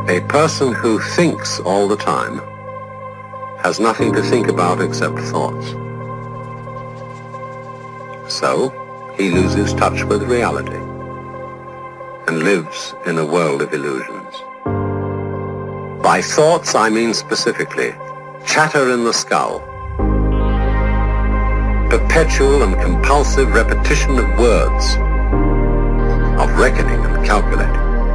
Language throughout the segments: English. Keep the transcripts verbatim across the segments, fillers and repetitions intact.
A person who thinks all the time has nothing to think about except thoughts. So, he loses touch with reality and lives in a world of illusions. By thoughts, I mean specifically chatter in the skull, perpetual and compulsive repetition of words, of reckoning and calculating.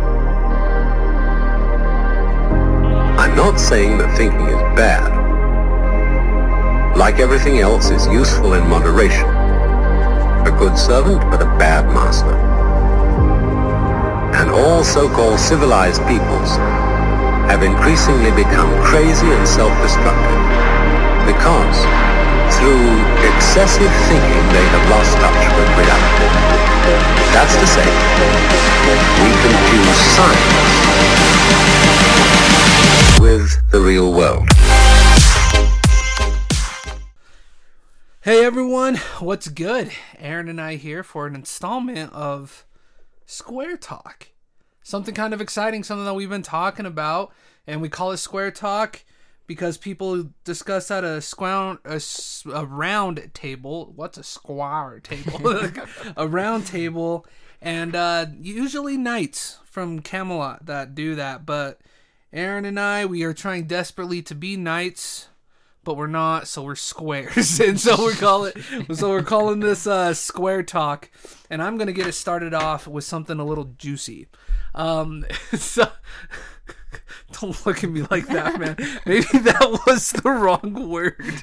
I'm not saying that thinking is bad. Like everything else, it's useful in moderation. A good servant, but a bad master. And all so-called civilized peoples have increasingly become crazy and self-destructive because through excessive thinking they have lost touch with reality. That's to say, we confuse science with the real world. Hey everyone, what's good? Aaron and I here for an installment of Square Talk. Something kind of exciting, something that we've been talking about, and we call it Square Talk because people discuss at a, square, a, a round table. What's a square table? A round table, and uh, usually knights from Camelot that do that, but Aaron and I, we are trying desperately to be knights, but we're not, so we're squares, and so we call it. So we're calling this uh, Square Talk, and I'm gonna get it started off with something a little juicy. Um, so don't look at me like that, man. Maybe that was the wrong word.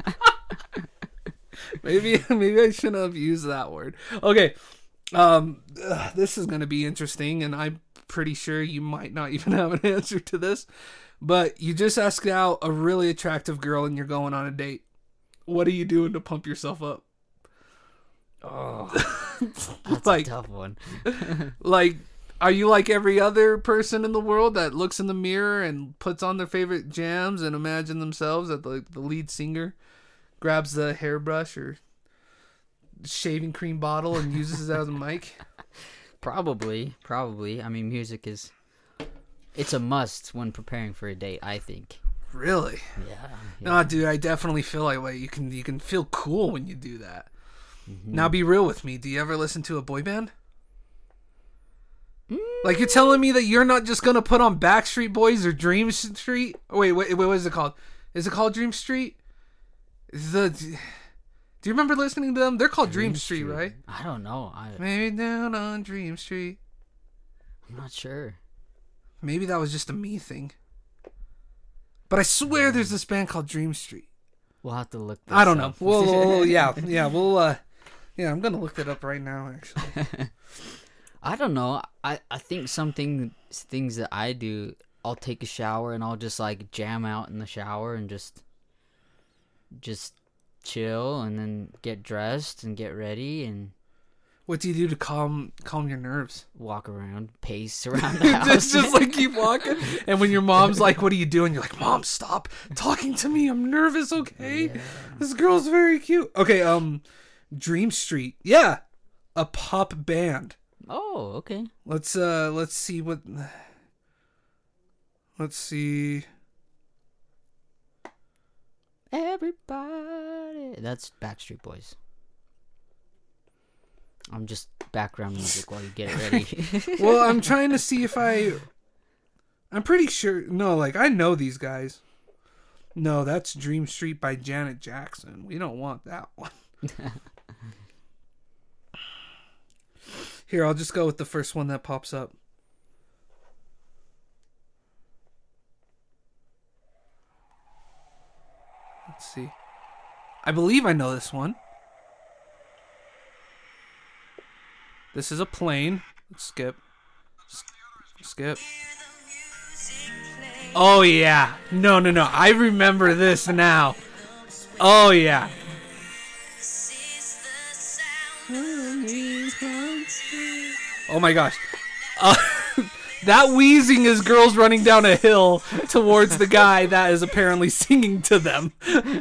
maybe maybe I shouldn't have used that word. Okay, um, ugh, this is gonna be interesting, and I'm pretty sure you might not even have an answer to this. But you just asked out a really attractive girl and you're going on a date. What are you doing to pump yourself up? Oh, that's like, a tough one. Like, are you like every other person in the world that looks in the mirror and puts on their favorite jams and imagine themselves as the, the lead singer, grabs the hairbrush or shaving cream bottle and uses it as a mic? Probably, probably. I mean, music is... It's a must when preparing for a date, I think. Really? Yeah. yeah. No, dude, I definitely feel like way you can you can feel cool when you do that. Mm-hmm. Now, be real with me. Do you ever listen to a boy band? Mm. Like, you're telling me that you're not just gonna put on Backstreet Boys or Dream Street? Oh, wait, wait, what is it called? Is it called Dream Street? The Do you remember listening to them? They're called Dream, Dream Street, Street, right? I don't know. I... Maybe down on Dream Street. I'm not sure. Maybe that was just a me thing. But I swear there's this band called Dream Street. We'll have to look this I don't up. know. Well, well, yeah, yeah, we'll, uh, yeah, I'm going to look that up right now, actually. I don't know. I, I think something, things that I do, I'll take a shower and I'll just, like, jam out in the shower and just, just chill and then get dressed and get ready and... What do you do to calm calm your nerves? Walk around, pace around the house. just, just like keep walking. And when your mom's like, "What are you doing?" You're like, "Mom, stop talking to me. I'm nervous." Okay, yeah. This girl's very cute. Okay, um, Dream Street. Yeah, a pop band. Oh, okay. Let's uh, let's see what. Let's see. Everybody. That's Backstreet Boys. I'm just background music while you get it ready. Well, I'm trying to see if I... I'm pretty sure... No, like, I know these guys. No, that's Dream Street by Janet Jackson. We don't want that one. Here, I'll just go with the first one that pops up. Let's see. I believe I know this one. This is a plane. Let's skip. S- skip. Oh, yeah. No, no, no. I remember this now. Oh, yeah. Oh, my gosh. Uh, that wheezing is girls running down a hill towards the guy that is apparently singing to them.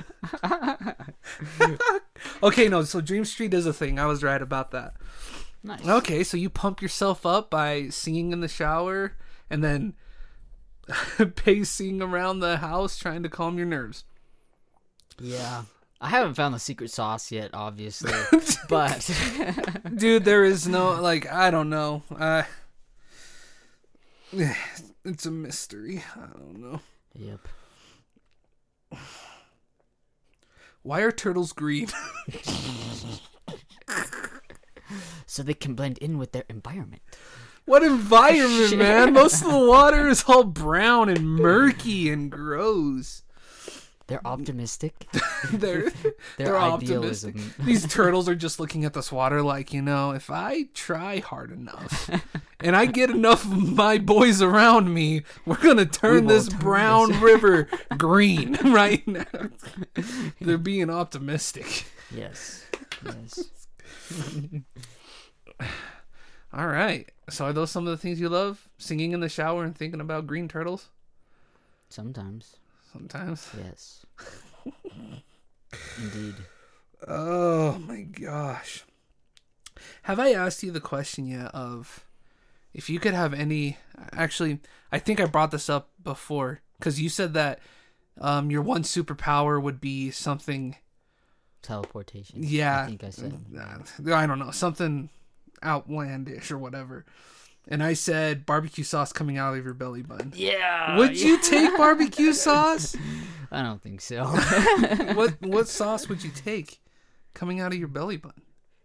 Okay, no. So Dream Street is a thing. I was right about that. Nice. Okay, so you pump yourself up by singing in the shower and then pacing around the house trying to calm your nerves. Yeah. I haven't found the secret sauce yet, obviously. But dude, there is no, like, I don't know. Uh, it's a mystery. I don't know. Yep. Why are turtles green? So they can blend in with their environment. What environment, man? Most of the water is all brown and murky and gross. They're optimistic. they're They're they're optimistic. idealism. These turtles are just looking at this water like, you know, if I try hard enough and I get enough of my boys around me, we're going to turn will this turn brown this- river green right now. They're being optimistic. Yes. Yes. All right. So are those some of the things you love? Singing in the shower and thinking about green turtles? Sometimes. Sometimes. Yes. Indeed. Oh my gosh. Have I asked you the question yet of if you could have any, actually, I think I brought this up before because you said that um, your one superpower would be something. Teleportation. Yeah. I think I said. I don't know. Something outlandish or whatever. And I said barbecue sauce coming out of your belly button. Yeah. Would yeah. you take barbecue sauce? I don't think so. What what sauce would you take coming out of your belly button?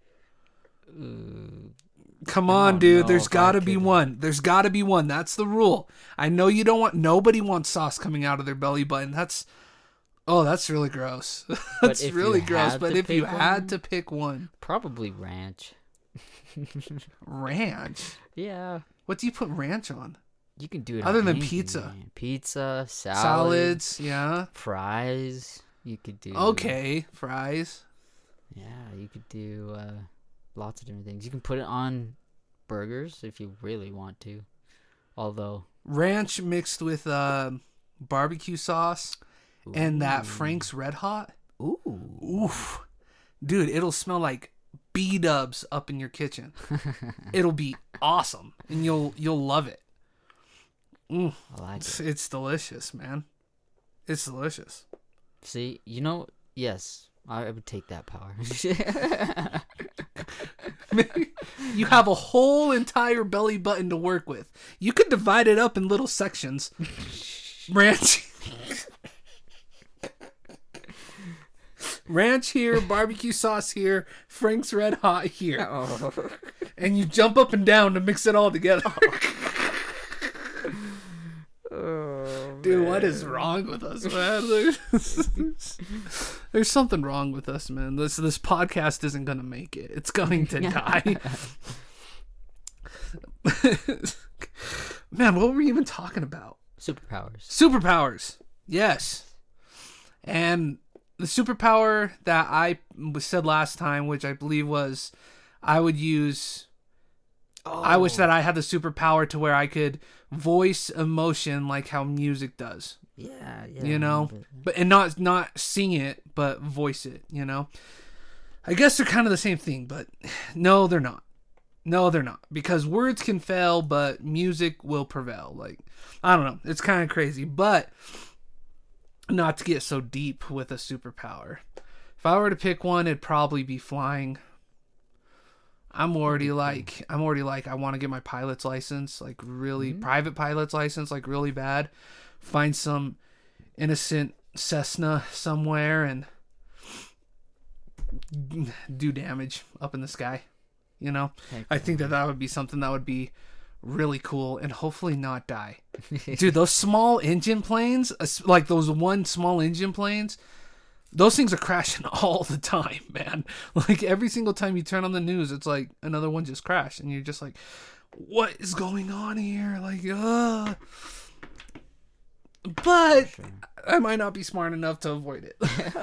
Uh, Come I on, don't dude. know There's if I got to be could. one. There's got to be one. That's the rule. I know you don't want. Nobody wants sauce coming out of their belly button. That's. Oh, that's really gross. That's if you really gross. had But to if you pick had one? to pick one, Probably ranch. ranch. Yeah. What do you put ranch on? You can do it Other on than anything, pizza. man. Pizza, salad, Salads. Yeah. fries. You could do. Okay. Fries. Yeah, you could do uh, lots of different things. You can put it on burgers if you really want to. Although Ranch mixed with uh, barbecue sauce and that Ooh. Frank's Red Hot. Ooh. Oof. Dude, it'll smell like B-dubs up in your kitchen. It'll be awesome, and you'll you'll love it. Mm, I like it's, it. it's delicious, man. It's delicious. See, you know, yes, I would take that power. You have a whole entire belly button to work with. You could divide it up in little sections. Ranch. Ranch here, barbecue sauce here, Frank's Red Hot here. Oh. And you jump up and down to mix it all together. Oh, Dude, what is wrong with us, man? There's, there's something wrong with us, man. This this podcast isn't gonna make it. It's going to die. Man, what were we even talking about? Superpowers. Superpowers. Yes. And the superpower that I said last time, which I believe was I would use Oh. I wish that I had the superpower to where I could voice emotion like how music does. Yeah, yeah. You know, but- but and not not sing it, but voice it. You know, I guess they're kind of the same thing, but no, they're not. No, they're not, because words can fail, but music will prevail. Like, I don't know, it's kind of crazy, but not to get so deep with a superpower. If I were to pick one, it'd probably be flying. I'm already like, I'm already like, I want to get my pilot's license, like really Mm-hmm. private pilot's license, like really bad. Find some innocent Cessna somewhere and do damage up in the sky. You know, Heck I think that that would be something that would be really cool and hopefully not die. Dude, those small engine planes, like those one small engine planes, those things are crashing all the time, man. Like every single time you turn on the news, it's like another one just crashed, and you're just like, "What is going on here?" Like, uh. But Sure. I might not be smart enough to avoid it.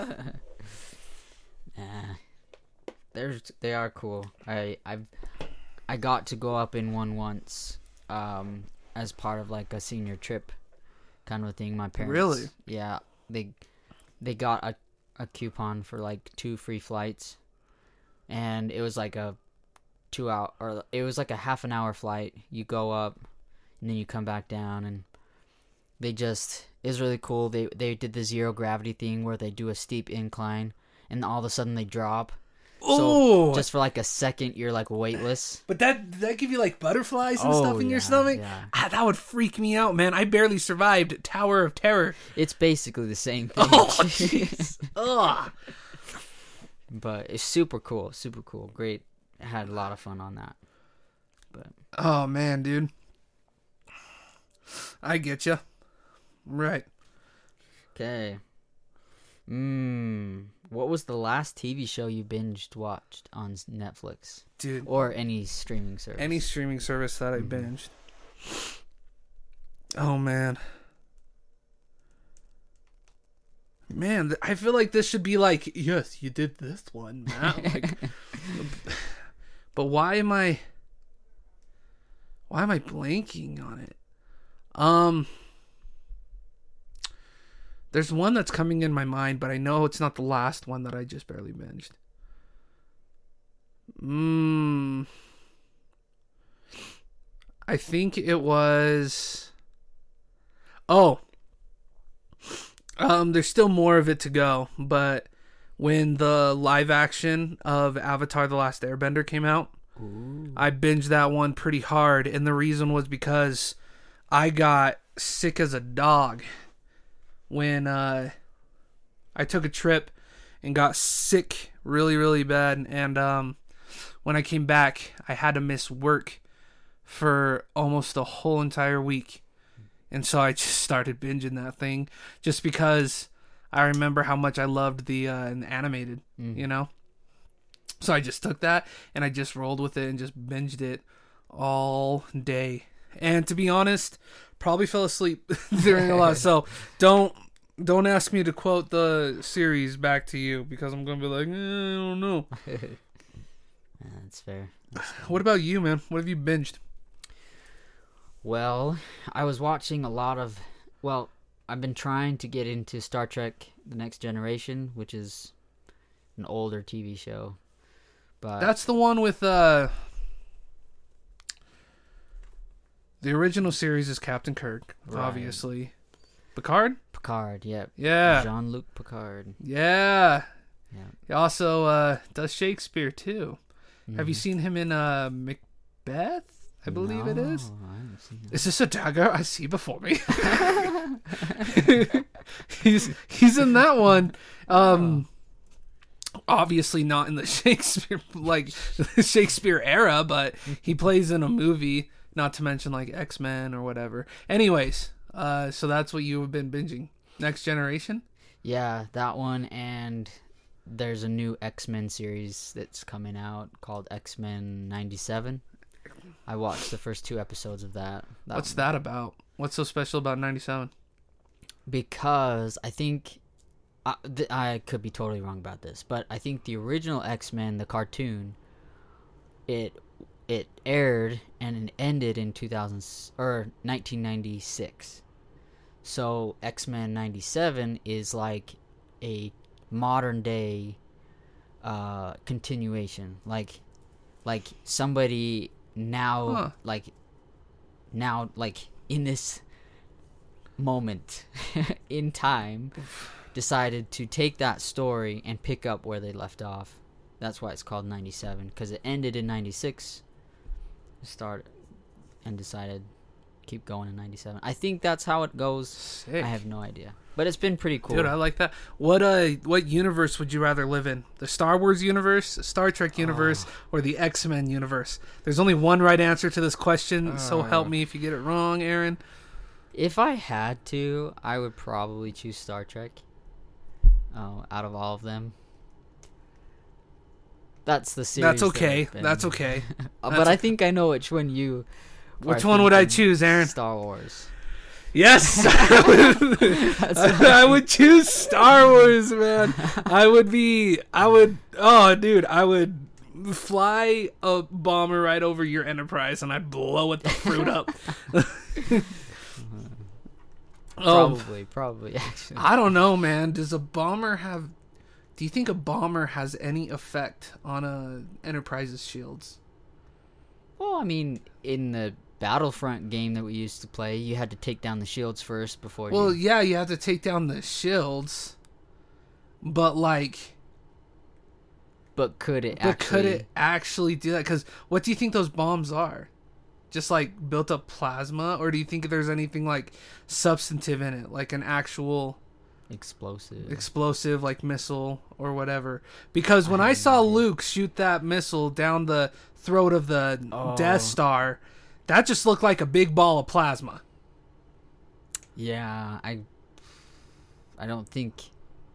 Nah. They're they are cool. I I've I got to go up in one once, um, as part of like a senior trip, kind of a thing. My parents. Really? Yeah. They they got a a coupon for like two free flights, and it was like a two hour or it was like a half an hour flight. You go up, and then you come back down, and they just it was really cool. They they did the zero gravity thing where they do a steep incline and all of a sudden they drop. Oh, so just for like a second, you're like weightless. But that did that give you like butterflies and Oh, stuff in yeah, your stomach? yeah. Ah, that would freak me out, man. I barely survived Tower of Terror. It's basically the same thing. Oh, jeez. Ugh. But it's super cool, super cool. Great. I had a lot of fun on that. But Oh man, dude. I get you. Right. okay. Mmm. What was the last T V show you binged watched on Netflix Dude, or any streaming service? any streaming service that I binged. Oh man. Man, th- I feel like this should be like, yes, you did this one, Matt. Like, but why am I why am I blanking on it? Um There's one that's coming in my mind, but I know it's not the last one that I just barely binged. Mmm. I think it was. Oh. Um, there's still more of it to go, but when the live action of Avatar: The Last Airbender came out, Ooh. I binged that one pretty hard, and the reason was because I got sick as a dog when uh, I took a trip and got sick really, really bad. And um, when I came back, I had to miss work for almost a whole entire week. And so I just started binging that thing just because I remember how much I loved the uh, animated, mm. you know? So I just took that and I just rolled with it and just binged it all day. And to be honest, probably fell asleep during a lot. So don't don't ask me to quote the series back to you because I'm gonna be like, eh, I don't know. Yeah, that's fair. That's fair. What about you, man? What have you binged? Well, I was watching a lot of. Well, I've been trying to get into Star Trek: The Next Generation, which is an older T V show. But That's the one with uh. The original series is Captain Kirk, Right. obviously. Picard? Picard, yep. Yeah. Jean-Luc Picard. Yeah. Yeah. He also uh, does Shakespeare, too. Mm-hmm. Have you seen him in uh, Macbeth? I believe it is. No, I haven't seen that. Is this a dagger I see before me? he's he's in that one. Um, obviously not in the Shakespeare like the Shakespeare era, but he plays in a movie. Not to mention like X-Men or whatever. Anyways, uh, so that's what you have been binging. Next Generation? Yeah, that one, and there's a new X-Men series that's coming out called X-Men ninety-seven. I watched the first two episodes of that. that What's one. that about? What's so special about ninety-seven? Because I think I, th- I could be totally wrong about this, but I think the original X-Men, the cartoon, it it aired and it ended in two thousand or nineteen ninety-six. So X-Men ninety-seven is like a modern day uh, continuation, like like somebody now Huh. like now like in this moment in time decided to take that story and pick up where they left off. That's why it's called ninety-seven, because it ended in ninety-six, started and decided keep going in ninety-seven. I think that's how it goes. Sick. I have no idea, but it's been pretty cool. Dude, I like that. What uh, what universe would you rather live in? The Star Wars universe, Star Trek universe, or the X-Men universe? There's only one right answer to this question, so help me if you get it wrong, Aaron. If I had to, I would probably choose Star Trek. Oh, out of all of them. That's the series. That's okay. that I've been- That's okay. Uh, That's but I okay. think I know which one you. Which are one would I thinking. choose, Aaron? Star Wars. Yes, I would, I would choose Star Wars, man. I would be, I would, oh, dude, I would fly a bomber right over your Enterprise and I'd blow it the fruit up. Um, Probably, probably, actually. I don't know, man. Does a bomber have? Do you think a bomber has any effect on a Enterprise's shields? Well, I mean, in the Battlefront game that we used to play, you had to take down the shields first before Well, you... yeah, you have to take down the shields, but like, But could it but actually... could it actually do that? Because what do you think those bombs are? Just like built up plasma, or do you think there's anything like substantive in it, like an actual Explosive. explosive, like missile or whatever? Because when I, I saw Luke shoot that missile down the throat of the Oh. Death Star, that just looked like a big ball of plasma. Yeah, I... I don't think...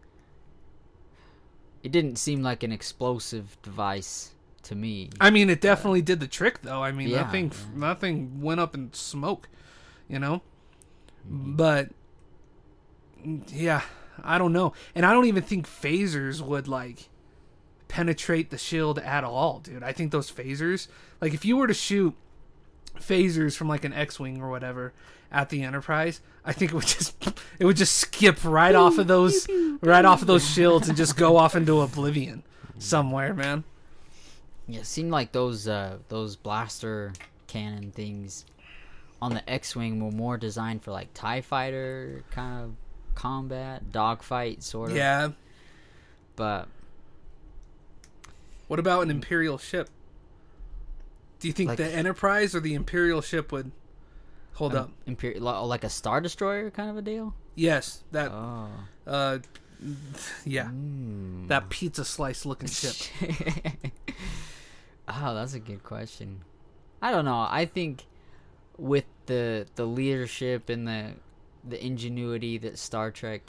It didn't seem like an explosive device to me. I mean, it definitely did the trick, though. I mean, Yeah, that thing, yeah. that thing went up in smoke, you know. But yeah, I don't know, and I don't even think phasers would like penetrate the shield at all, dude. I think those phasers, like, if you were to shoot phasers from like an X-wing or whatever at the Enterprise, I think it would just it would just skip right off of those right off of those shields and just go off into oblivion somewhere, man. Yeah, it seemed like those uh, those blaster cannon things on the X-Wing were more designed for like TIE fighter kind of combat, dogfight sort of. Yeah. But What about an Imperial ship? Do you think Like- the Enterprise or the Imperial ship would hold up? Imperial, like a Star Destroyer kind of a deal? Yes, that Oh. uh yeah. Mm. That pizza slice looking ship. Oh, that's a good question. I don't know. I think with the the leadership and the the ingenuity that Star Trek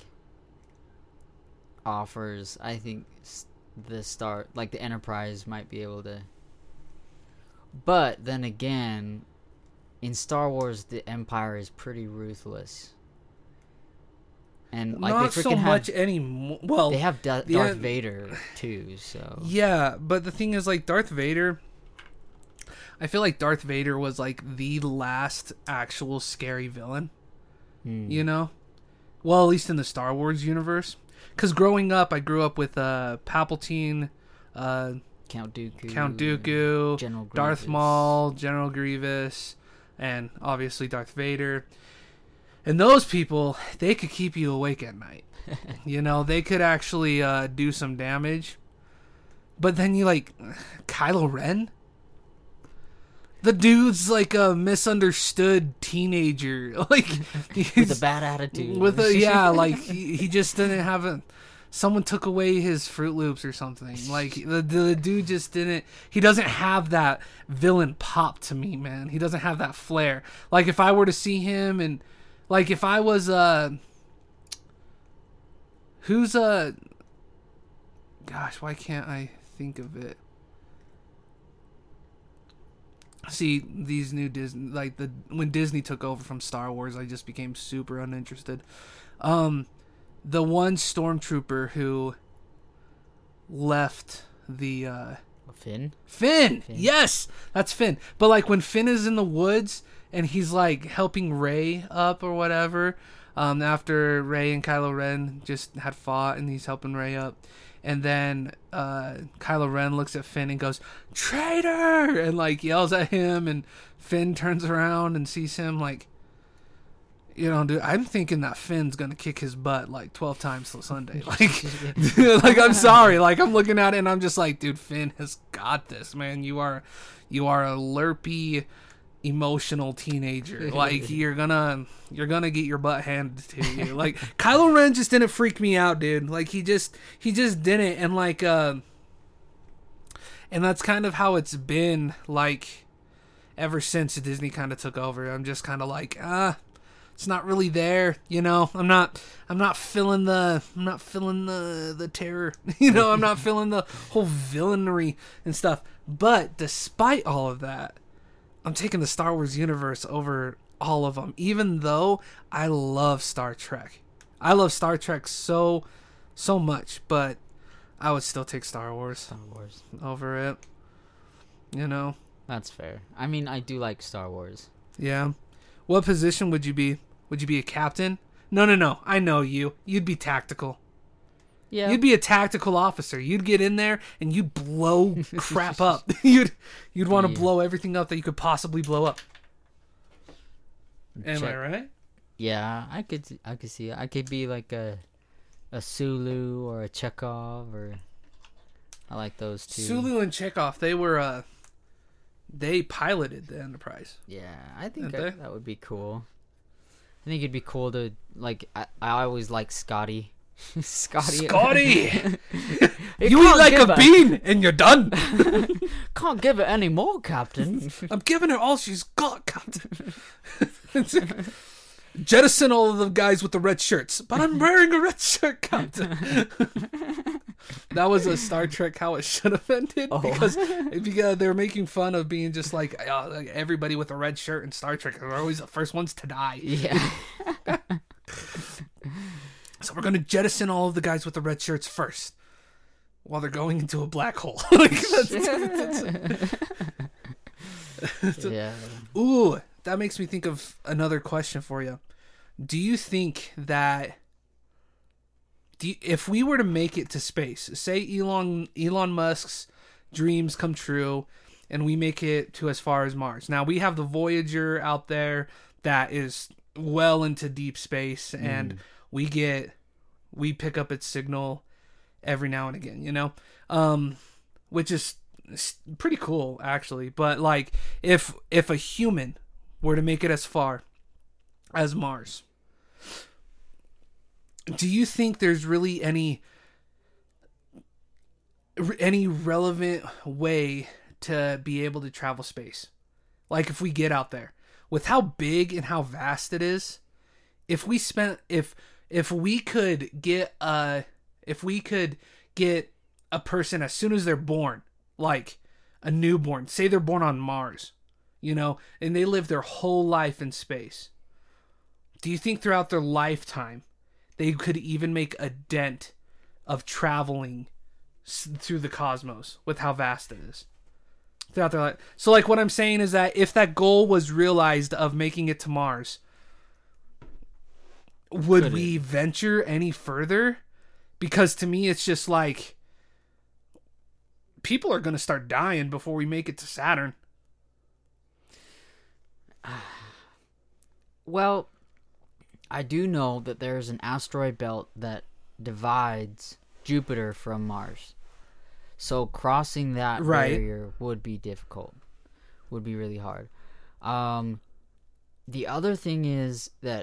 offers, I think s- the Star like the Enterprise might be able to. But then again, in Star Wars, the Empire is pretty ruthless, and like Not they so freaking have, much anymore. Well, they have Da- the Darth en- Vader too. So yeah, but the thing is, like, Darth Vader, I feel like Darth Vader was like the last actual scary villain. Hmm. You know? Well, at least in the Star Wars universe. Because growing up, I grew up with uh, Palpatine, uh, Count Dooku, Count Dooku, General Darth Grievous. Maul, General Grievous, and obviously Darth Vader. And those people, they could keep you awake at night. You know, they could actually uh, do some damage. But then you like, Kylo Ren? The dude's like a misunderstood teenager. Like, with he's- a bad attitude. with a yeah, like he, he just didn't have a. Someone took away his Fruit Loops or something. Like the the dude just didn't. He doesn't have that villain pop to me, man. He doesn't have that flair. Like if I were to see him and like if I was uh who's uh gosh, why can't I think of it? See, these new Disney, like the when Disney took over from Star Wars, I just became super uninterested. Um, the one stormtrooper who left the uh, Finn. Finn. Finn. Yes, that's Finn. But like when Finn is in the woods and he's like helping Rey up or whatever, um, after Rey and Kylo Ren just had fought and he's helping Rey up. And then uh, Kylo Ren looks at Finn and goes, "Traitor!" and like yells at him. And Finn turns around and sees him. Like, you know, dude, I'm thinking that Finn's gonna kick his butt like twelve times till Sunday. Like, like I'm sorry. Like I'm looking at it and I'm just like, dude, Finn has got this, man. You are, you are a lerpy, emotional teenager. Like you're gonna, you're gonna get your butt handed to you. Like Kylo Ren just didn't freak me out, dude. Like he just, he just didn't. And like, uh, and that's kind of how it's been. Like ever since Disney kind of took over, I'm just kind of like, ah. It's not really there, you know. I'm not. I'm not feeling the. I'm not feeling the the terror, you know. I'm not feeling the whole villainy and stuff. But despite all of that, I'm taking the Star Wars universe over all of them. Even though I love Star Trek, I love Star Trek so, so much. But I would still take Star Wars Star Wars. over it. You know. That's fair. I mean, I do like Star Wars. Yeah. What position would you be? Would you be a captain? No, no, no. I know you. You'd be tactical. Yeah. You'd be a tactical officer. You'd get in there and you'd blow crap up. You'd you'd want to Yeah. blow everything up that you could possibly blow up. Am check- I right? Yeah, I could I could see it. I could be like a a Sulu or a Chekhov, or I like those two. Sulu and Chekhov, they were uh they piloted the Enterprise. Yeah, I think Didn't I, they? that would be cool. I think it'd be cool to like. I, I always like Scotty. Scotty. Scotty! You You eat can't like give a a- bean and you're done. Can't give it any more, Captain. I'm giving her all she's got, Captain. Jettison all of the guys with the red shirts, but I'm wearing a red shirt, Captain. That was a Star Trek how it should have ended, Oh. because because they were making fun of being just like, uh, like everybody with a red shirt in Star Trek are always the first ones to die. Yeah. So we're gonna jettison all of the guys with the red shirts first, while they're going into a black hole. Like, that's, that's- Yeah. Ooh, that makes me think of another question for you. Do you think that do you, if we were to make it to space, say Elon Elon Musk's dreams come true and we make it to as far as Mars. Now we have the Voyager out there that is well into deep space, and we get we pick up its signal every now and again, you know? Um which is s- pretty cool actually, but like if if a human were to make it as far as Mars, do you think there's really any any relevant way to be able to travel space? Like if we get out there, with how big and how vast it is, if we spent if if we could get a if we could get a person as soon as they're born, like a newborn, say they're born on Mars, you know, and they live their whole life in space, do you think throughout their lifetime they could even make a dent of traveling s- through the cosmos with how vast it is throughout their life? So like what I'm saying is that if that goal was realized of making it to Mars, would Could we it? venture any further? Because to me it's just like people are going to start dying before we make it to Saturn. Well, I do know that there's an asteroid belt that divides Jupiter from Mars. So crossing that Right. barrier would be difficult. Would be really hard. Um, the other thing is that,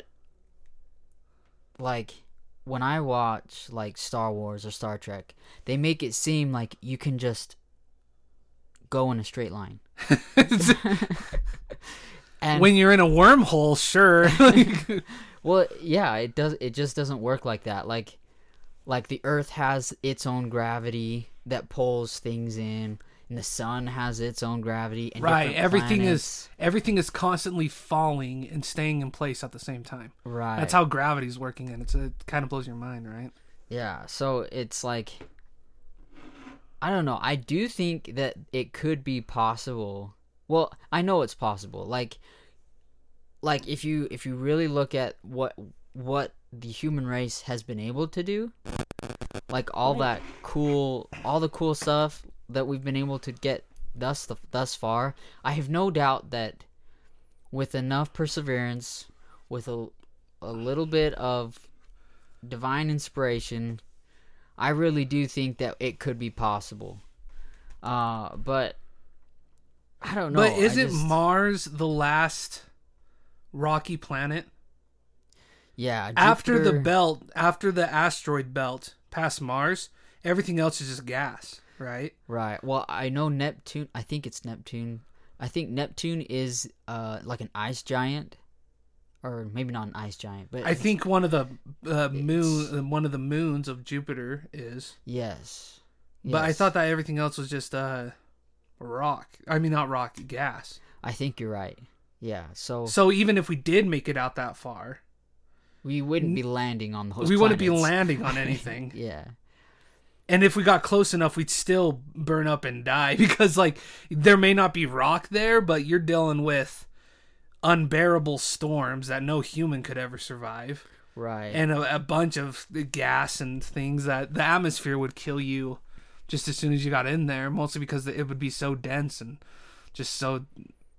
like, when I watch, like, Star Wars or Star Trek, they make it seem like you can just go in a straight line. And When you're in a wormhole, sure. well, yeah, it does. It just doesn't work like that. Like, like the Earth has its own gravity that pulls things in, and the Sun has its own gravity. And Right, different everything planets. is everything is constantly falling and staying in place at the same time. right. That's how gravity's working, and it's it kind of blows your mind, right? Yeah. So it's like, I don't know. I do think that it could be possible. Well, I know it's possible. Like, like if you if you really look at what what the human race has been able to do, like all that cool, all the cool stuff that we've been able to get thus the, thus far, I have no doubt that with enough perseverance, with a a little bit of divine inspiration, I really do think that it could be possible. Uh, but I don't know. But I isn't just- Mars the last rocky planet? yeah After the Jupiter- belt, after the asteroid belt past Mars, everything else is just gas, right? Right. Well, I know Neptune. I think it's Neptune. I think Neptune is uh like an ice giant, or maybe not an ice giant, but I think one of the uh, moon, one of the moons of Jupiter is. yes. But I Yes. thought that everything else was just uh, rock. I mean, not rock, gas. I think you're right. Yeah. So So even if we did make it out that far, we wouldn't be landing on those. we wouldn't be planets. landing on anything. Yeah. And if we got close enough, we'd still burn up and die because, like, there may not be rock there, but you're dealing with unbearable storms that no human could ever survive, Right. and a, a bunch of gas and things that the atmosphere would kill you just as soon as you got in there. Mostly because it would be so dense and just so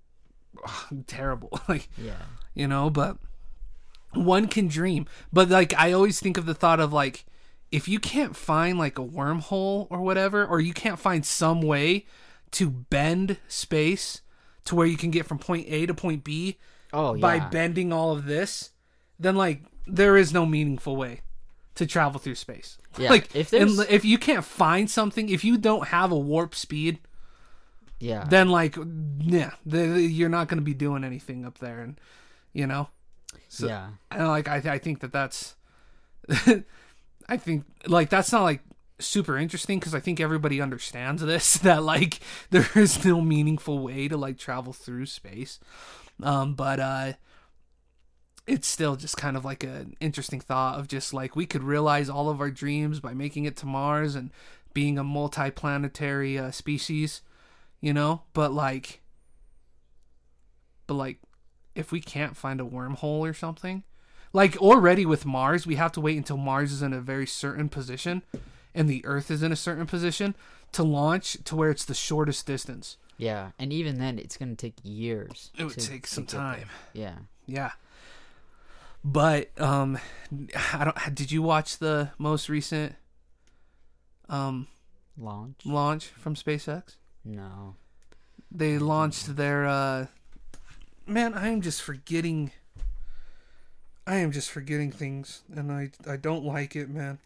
ugh, terrible. Like, Yeah. you know, but one can dream. But like, I always think of the thought of like, if you can't find like a wormhole or whatever, or you can't find some way to bend space to where you can get from point A to point B Oh, yeah. by bending all of this, then like there is no meaningful way to travel through space. Yeah, Like if if there's- if you can't find something, if you don't have a warp speed, Yeah. then like yeah, the, you're not going to be doing anything up there, and you know. So, yeah. and like I I think that that's I think like that's not like super interesting because I think everybody understands this that like there is no meaningful way to like travel through space. Um, but uh, it's still just kind of like an interesting thought of just like we could realize all of our dreams by making it to Mars and being a multi-planetary uh, species, you know. But like, but like, if we can't find a wormhole or something, like already with Mars, we have to wait until Mars is in a very certain position, and the Earth is in a certain position to launch to where it's the shortest distance. Yeah. And even then, it's going to take years. It would to- take to some get there. time. Yeah. Yeah. But um I don't did you watch the most recent um Launch? launch from SpaceX? No. They launched their uh man, I am just forgetting I am just forgetting things and I I don't like it, man.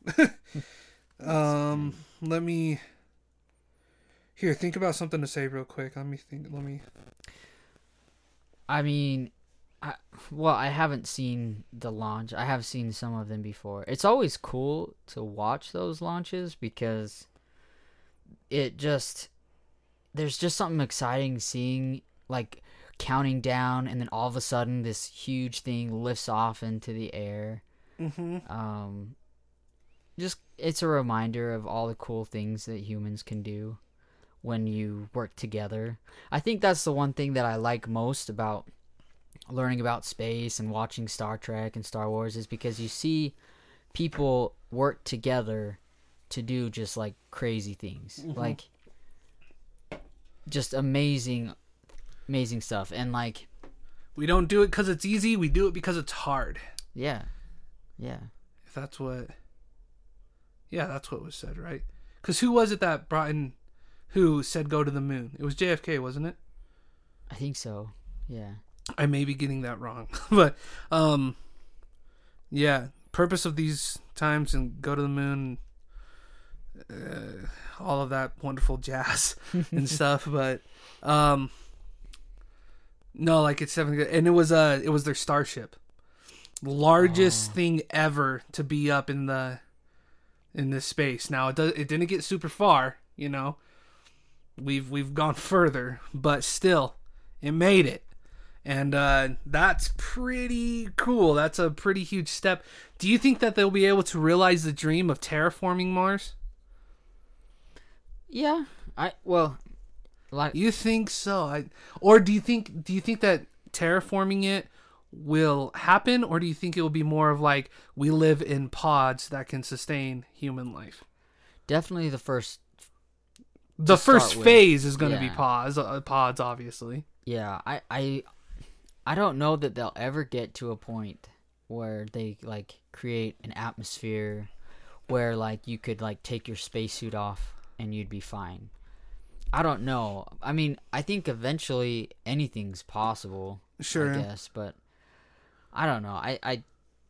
um let me Here, think about something to say real quick. Let me think. Let me I mean, I, well, I haven't seen the launch. I have seen some of them before. It's always cool to watch those launches because it just, there's just something exciting seeing, like, counting down, and then all of a sudden this huge thing lifts off into the air. Mhm. Um, just, it's a reminder of all the cool things that humans can do when you work together. I think that's the one thing that I like most about learning about space and watching Star Trek and Star Wars is because you see people work together to do just like crazy things. Mm-hmm. Like just amazing amazing stuff. And like We don't do it because it's easy. We do it because it's hard. yeah. Yeah. If that's what, yeah, that's what was said, right? Because who was it that brought in, who said go to the moon? It was J F K, wasn't it? I think so. Yeah. I may be getting that wrong, but um, yeah. Purpose of these times and go to the moon, uh, all of that wonderful jazz and stuff. But um, no, like it's definitely good. And it was uh, it was their Starship, largest Oh. thing ever to be up in the in this space. Now it does it didn't get super far, you know. We've we've gone further, but still, it made it. And uh, that's pretty cool. That's a pretty huge step. Do you think that they'll be able to realize the dream of terraforming Mars? Yeah. I well like You think so? I, or do you think do you think that terraforming it will happen, or do you think it will be more of like we live in pods that can sustain human life? definitely the first The To start first with. phase is going to be Yeah. pods, uh, pods obviously. Yeah, I, I I don't know that they'll ever get to a point where they like create an atmosphere where like you could like take your spacesuit off and you'd be fine. I don't know. I mean, I think eventually anything's possible. Sure. I guess, but I don't know. I I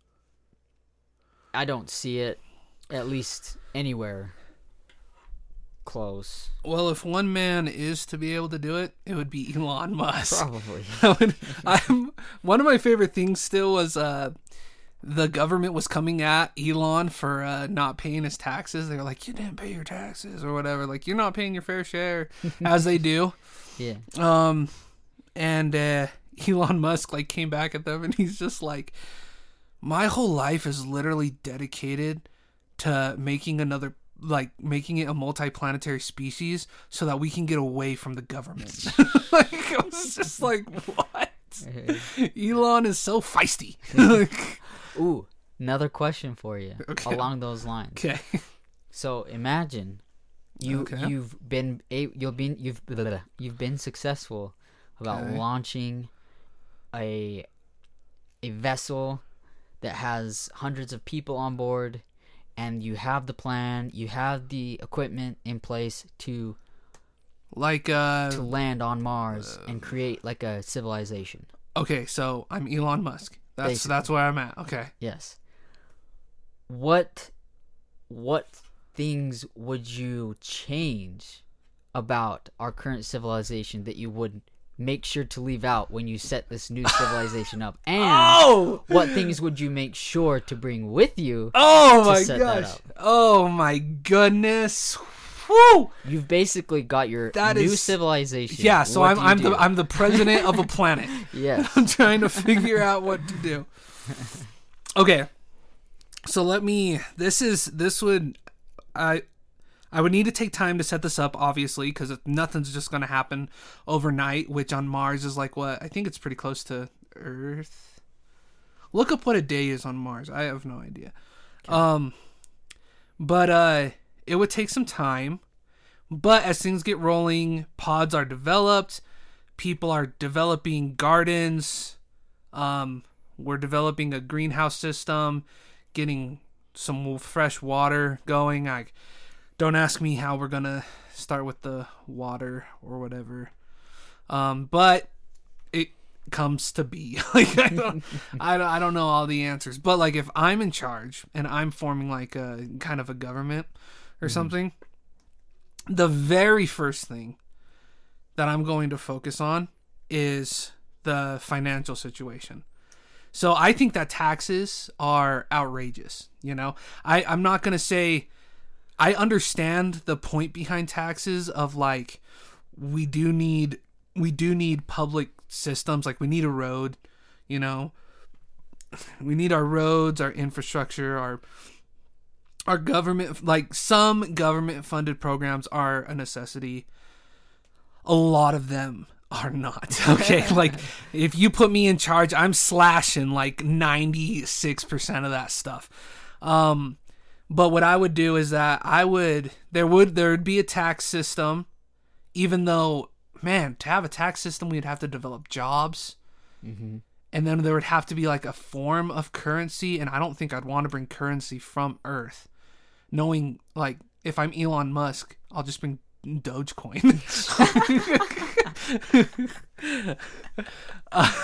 I don't see it at least anywhere close. Well, if one man is to be able to do it, it would be Elon Musk. Probably. I would- I'm, one of my favorite things still was uh, the government was coming at Elon for uh, not paying his taxes. They were like, "You didn't pay your taxes," or whatever. Like, you're not paying your fair share, as they do. Yeah. Um, and uh, Elon Musk like came back at them, and he's just like, "My whole life is literally dedicated to making another." Like making it a multi-planetary species so that we can get away from the government. Like I was just like, what? Elon is so feisty. Ooh, another question for you Okay. along those lines. Okay. So imagine you Okay. you've been a you've been you've blah, blah, blah, you've been successful about Okay. launching a a vessel that has hundreds of people on board, and you have the plan, you have the equipment in place to Like, uh, to land on Mars and create like a civilization. okay, so I'm Elon Musk. That's Basically. that's where I'm at. Okay. Yes. What what things would you change about our current civilization that you would make sure to leave out when you set this new civilization up? And Oh! what things would you make sure to bring with you? Oh to my set that gosh. up? Oh my goodness. Whew. You've basically got your That new is- civilization. Yeah, so What I'm do you I'm do? the I'm the president of a planet. Yes. I'm trying to figure out what to do. Okay. So let me this is this would I I would need to take time to set this up, obviously, because nothing's just going to happen overnight, which on Mars is like what? I think it's pretty close to Earth. Look up what a day is on Mars. I have no idea. Okay. Um but uh it would take some time. But as things get rolling, pods are developed, people are developing gardens, um, we're developing a greenhouse system, getting some fresh water going. I don't ask me how we're gonna start with the water or whatever. Um, but it comes to be. Like I don't, I don't, I don't know all the answers. But like if I'm in charge and I'm forming like a kind of a government or mm-hmm. something. The very first thing that I'm going to focus on is the financial situation. So I think that taxes are outrageous. You know, I, I'm not going to say I understand the point behind taxes of like, we do need, we do need public systems. Like we need a road, you know, we need our roads, our infrastructure, our Our government, like some government funded programs are a necessity. A lot of them are not. Okay. Like if you put me in charge, I'm slashing like ninety-six percent of that stuff. Um, but what I would do is that I would, there would, there would be a tax system, even though, man, to have a tax system, we'd have to develop jobs. Mm-hmm. And then there would have to be like a form of currency. And I don't think I'd want to bring currency from Earth. Knowing, like, if I'm Elon Musk, I'll just bring Dogecoin. uh,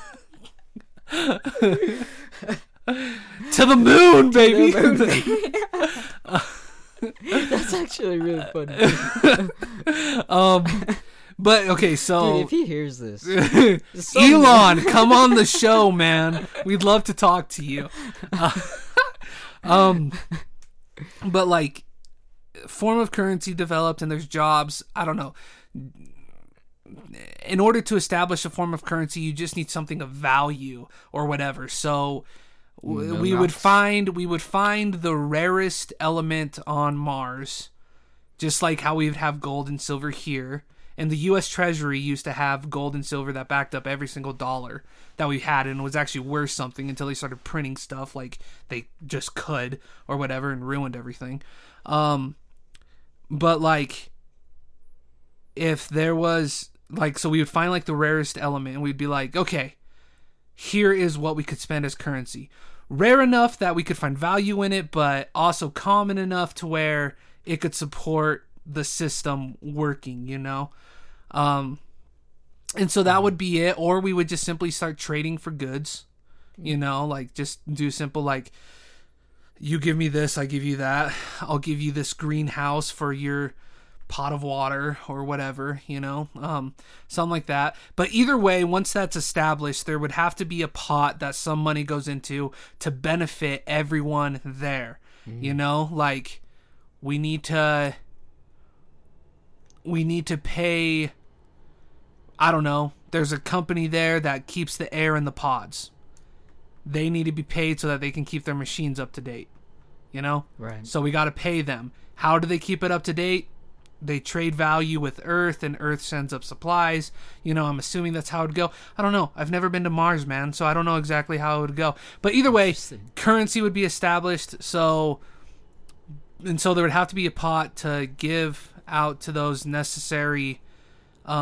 to the moon, baby! To the moon, baby. That's actually really funny. um, but, okay, so... Dude, if he hears this... so Elon, come on the show, man. We'd love to talk to you. Uh, um... But like, form of currency developed and there's jobs. I don't know. In order to establish a form of currency, you just need something of value or whatever. So w- no we nuts. would find we would find the rarest element on Mars, just like how we would have gold and silver here. And the U S Treasury used to have gold and silver that backed up every single dollar that we had, and it was actually worth something until they started printing stuff like they just could or whatever and ruined everything. Um, but like, if there was like, so we would find like the rarest element and we'd be like, okay, here is what we could spend as currency. Rare enough that we could find value in it, but also common enough to where it could support the system working, you know? Um, and so that would be it. Or we would just simply start trading for goods, you know, like just do simple, like you give me this, I give you that. I'll give you this greenhouse for your pot of water or whatever, you know, um, something like that. But either way, once that's established, there would have to be a pot that some money goes into to benefit everyone there, mm. you know, like we need to, we need to pay, I don't know, there's a company there that keeps the air in the pods. They need to be paid so that they can keep their machines up to date, you know? Right. So we got to pay them. How do they keep it up to date? They trade value with Earth, and Earth sends up supplies. You know, I'm assuming that's how it would go. I don't know. I've never been to Mars, man, so I don't know exactly how it would go. But either way, currency would be established. So, and so there would have to be a pot to give out to those necessary um,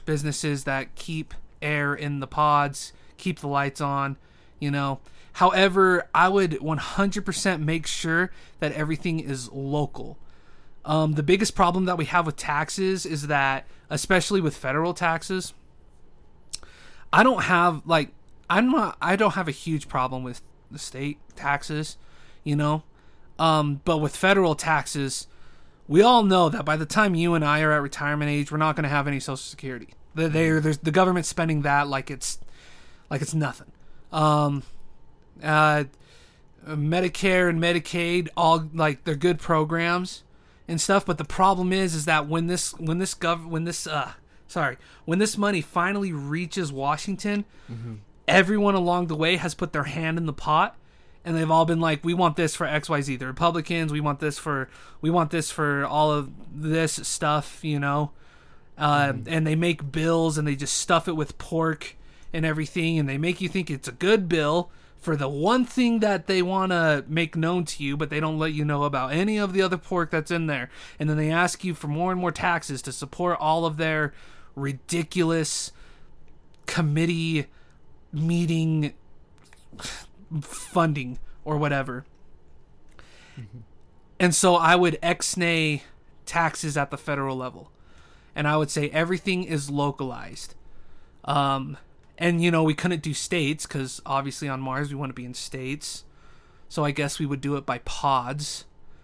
businesses that keep air in the pods, keep the lights on, you know. However, I would one hundred percent make sure that everything is local. Um, the biggest problem that we have with taxes is that, especially with federal taxes, I don't have like I'm not I don't have a huge problem with the state taxes, you know, um, but with federal taxes, we all know that by the time you and I are at retirement age, we're not going to have any Social Security. They there's the government spending that like it's like it's nothing. Um, uh, Medicare and Medicaid, all like they're good programs and stuff, but the problem is is that when this when this gov when this uh sorry when this money finally reaches Washington, mm-hmm. everyone along the way has put their hand in the pot, and they've all been like, we want this for X Y Z. The Republicans, we want this for we want this for all of this stuff, you know, uh, mm-hmm. and they make bills and they just stuff it with pork and everything, and they make you think it's a good bill for the one thing that they want to make known to you, but they don't let you know about any of the other pork that's in there. And then they ask you for more and more taxes to support all of their ridiculous committee meeting funding or whatever. Mm-hmm. And so I would ex-nay taxes at the federal level. And I would say everything is localized. Um... And, you know, we couldn't do states because obviously on Mars we want to be in states. So I guess we would do it by pods.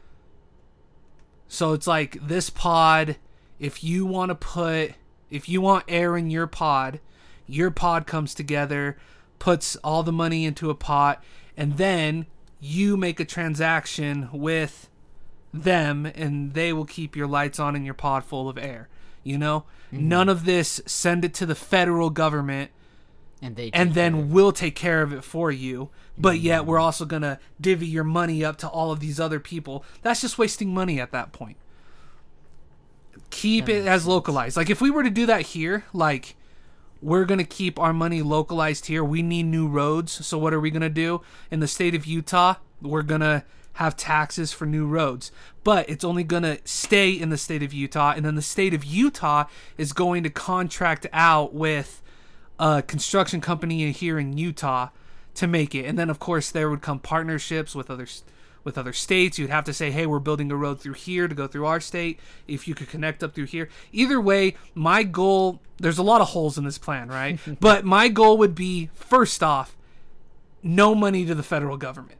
So it's like this pod, if you want to put, if you want air in your pod, your pod comes together, puts all the money into a pot, and then you make a transaction with them and they will keep your lights on and your pod full of air. You know? Mm-hmm. None of this, send it to the federal government. And, they and then we'll take care of it for you. But mm-hmm. yet we're also going to divvy your money up to all of these other people. That's just wasting money at that point. Keep that it as sense. Localized. Like if we were to do that here, like we're going to keep our money localized here. We need new roads. So what are we going to do? In the state of Utah, we're going to have taxes for new roads. But it's only going to stay in the state of Utah. And then the state of Utah is going to contract out with a construction company here in Utah to make it. And then of course there would come partnerships with other with other states. You'd have to say, hey, we're building a road through here to go through our state, if you could connect up through here. Either way, my goal, there's a lot of holes in this plan, right? But my goal would be, first off, no money to the federal government.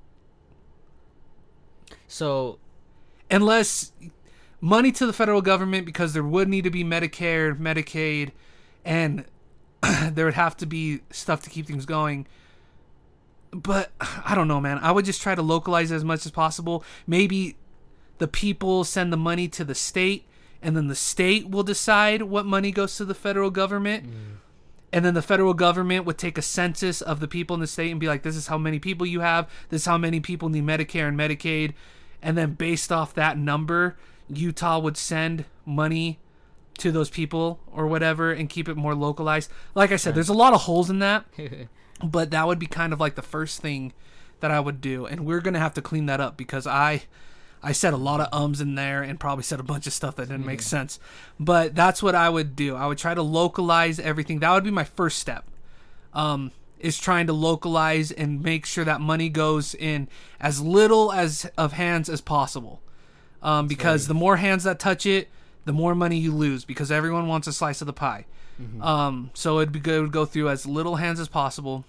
So unless money to the federal government, because there would need to be Medicare, Medicaid, and there would have to be stuff to keep things going. But I don't know, man. I would just try to localize it as much as possible. Maybe the people send the money to the state, and then the state will decide what money goes to the federal government. Mm. And then the federal government would take a census of the people in the state and be like, this is how many people you have. This is how many people need Medicare and Medicaid. And then based off that number, Utah would send money to those people or whatever and keep it more localized. Like I said, there's a lot of holes in that, but that would be kind of like the first thing that I would do. And we're going to have to clean that up because I I said a lot of ums in there and probably said a bunch of stuff that didn't make sense. But that's what I would do. I would try to localize everything. That would be my first step, um, is trying to localize and make sure that money goes in as little as of hands as possible. Um, because the more hands that touch it, the more money you lose, because everyone wants a slice of the pie. Mm-hmm. Um, so it'd be good to go through as little hands as possible.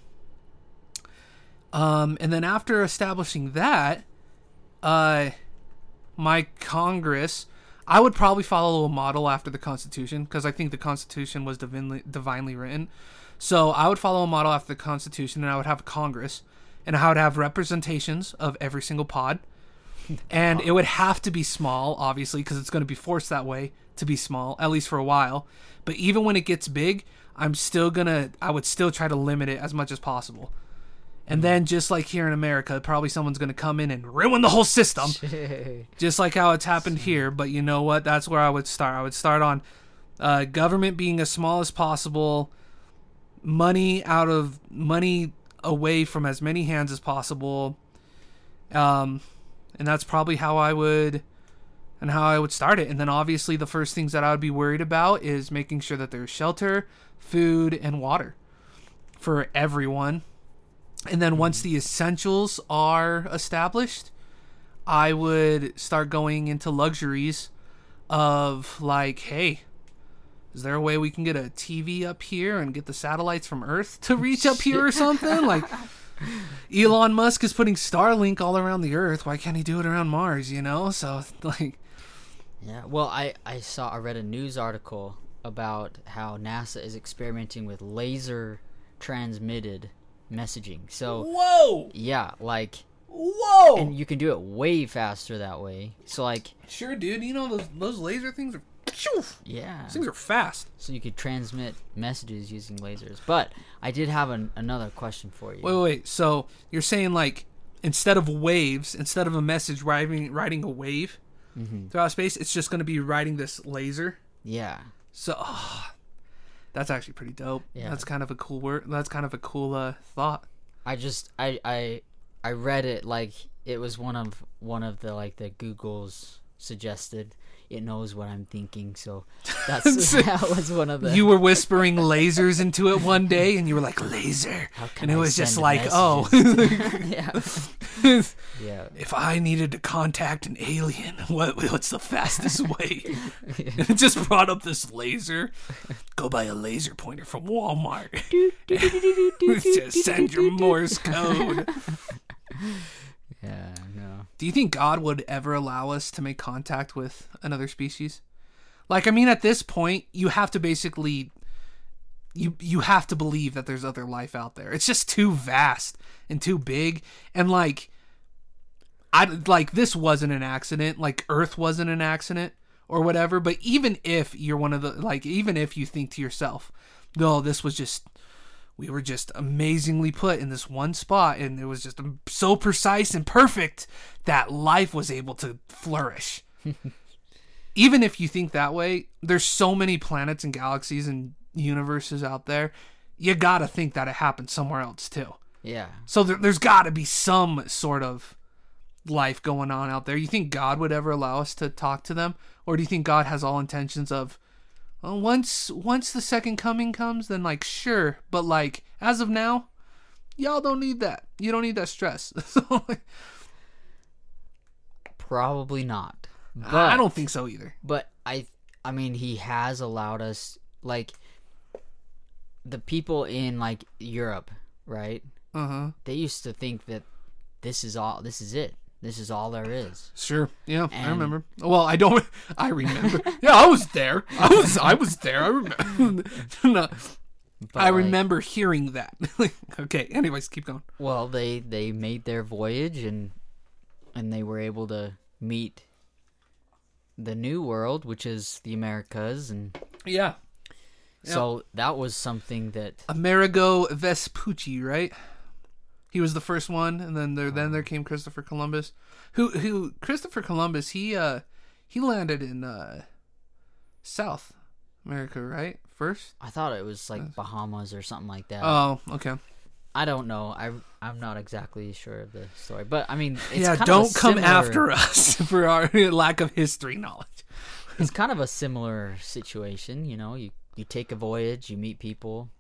Um, and then after establishing that, uh, my Congress, I would probably follow a model after the Constitution, because I think the Constitution was divinely, divinely written. So I would follow a model after the Constitution, and I would have a Congress, and I would have representations of every single pod. And it would have to be small, obviously, because it's going to be forced that way to be small, at least for a while. But even when it gets big, I'm still going to, I would still try to limit it as much as possible. And then just like here in America, probably someone's going to come in and ruin the whole system. Just like how it's happened here. But you know what? That's where I would start. I would start on uh, government being as small as possible, money out of, money away from as many hands as possible. Um... And that's probably how I would and how I would start it. And then obviously the first things that I would be worried about is making sure that there's shelter, food, and water for everyone. And then once the essentials are established, I would start going into luxuries of like, hey, is there a way we can get a T V up here and get the satellites from Earth to reach up here or something? Like, Elon Musk is putting Starlink all around the Earth. Why can't he do it around Mars, you know? So, like... Yeah, well, I, I saw, I read a news article about how NASA is experimenting with laser transmitted messaging. So, whoa! Yeah, like... Whoa! And you can do it way faster that way. So, like... Sure, dude. You know, those, those laser things are... Yeah. These things are fast. So you could transmit messages using lasers. But I did have an, another question for you. Wait, wait, wait. So you're saying, like, instead of waves, instead of a message riding, riding a wave mm-hmm. throughout space, it's just going to be riding this laser? Yeah. So, oh, that's actually pretty dope. Yeah. That's kind of a cool word. That's kind of a cool uh, thought. I just, I, I, I read it like it was one of, one of the, like, the Google's suggested. It knows what I'm thinking, so that's that was one of the. You were whispering lasers into it one day, and you were like, "Laser," and it I was just like, messages? "Oh, yeah, yeah." If I needed to contact an alien, what what's the fastest way? And it just brought up this laser. Go buy a laser pointer from Walmart. Just send your Morse code. Yeah, no. Do you think God would ever allow us to make contact with another species? Like, I mean, at this point, you have to basically, you you have to believe that there's other life out there. It's just too vast and too big. And like, I like this wasn't an accident. Like, Earth wasn't an accident or whatever. But even if you're one of the, like, even if you think to yourself, no, this was just. We were just amazingly put in this one spot, and it was just so precise and perfect that life was able to flourish. Even if you think that way, there's so many planets and galaxies and universes out there. You gotta think that it happened somewhere else too. Yeah. So there, there's gotta be some sort of life going on out there. You think God would ever allow us to talk to them, or do you think God has all intentions of? Well, once once the second coming comes, then like sure, but like as of now, y'all don't need that. You don't need that stress. So, like, probably not. But, I don't think so either. But I, I mean, he has allowed us, like, the people in like Europe, right? Uh huh. They used to think that this is all. This is it. This is all there is. Sure. Yeah, and, I remember. Well, I don't. I remember. Yeah, I was there. I was. I was there. I remember. No, I like, remember hearing that. Okay. Anyways, keep going. Well, they they made their voyage and and they were able to meet the new world, which is the Americas, and yeah. So yep. That was something that Amerigo Vespucci, right? He was the first one, and then there then there came Christopher Columbus. Who who Christopher Columbus? He uh he landed in uh South America, right? First. I thought it was like Bahamas or something like that. Oh, okay. I don't know. I I'm not exactly sure of the story, but I mean, it's yeah. kind Don't of come similar, after us for our lack of history knowledge. It's kind of a similar situation, you know. You you take a voyage, you meet people.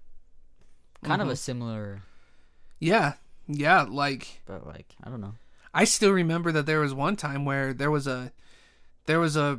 Kind mm-hmm. of a similar. Yeah, yeah, like, but like, I don't know. I still remember that there was one time where there was a, there was a,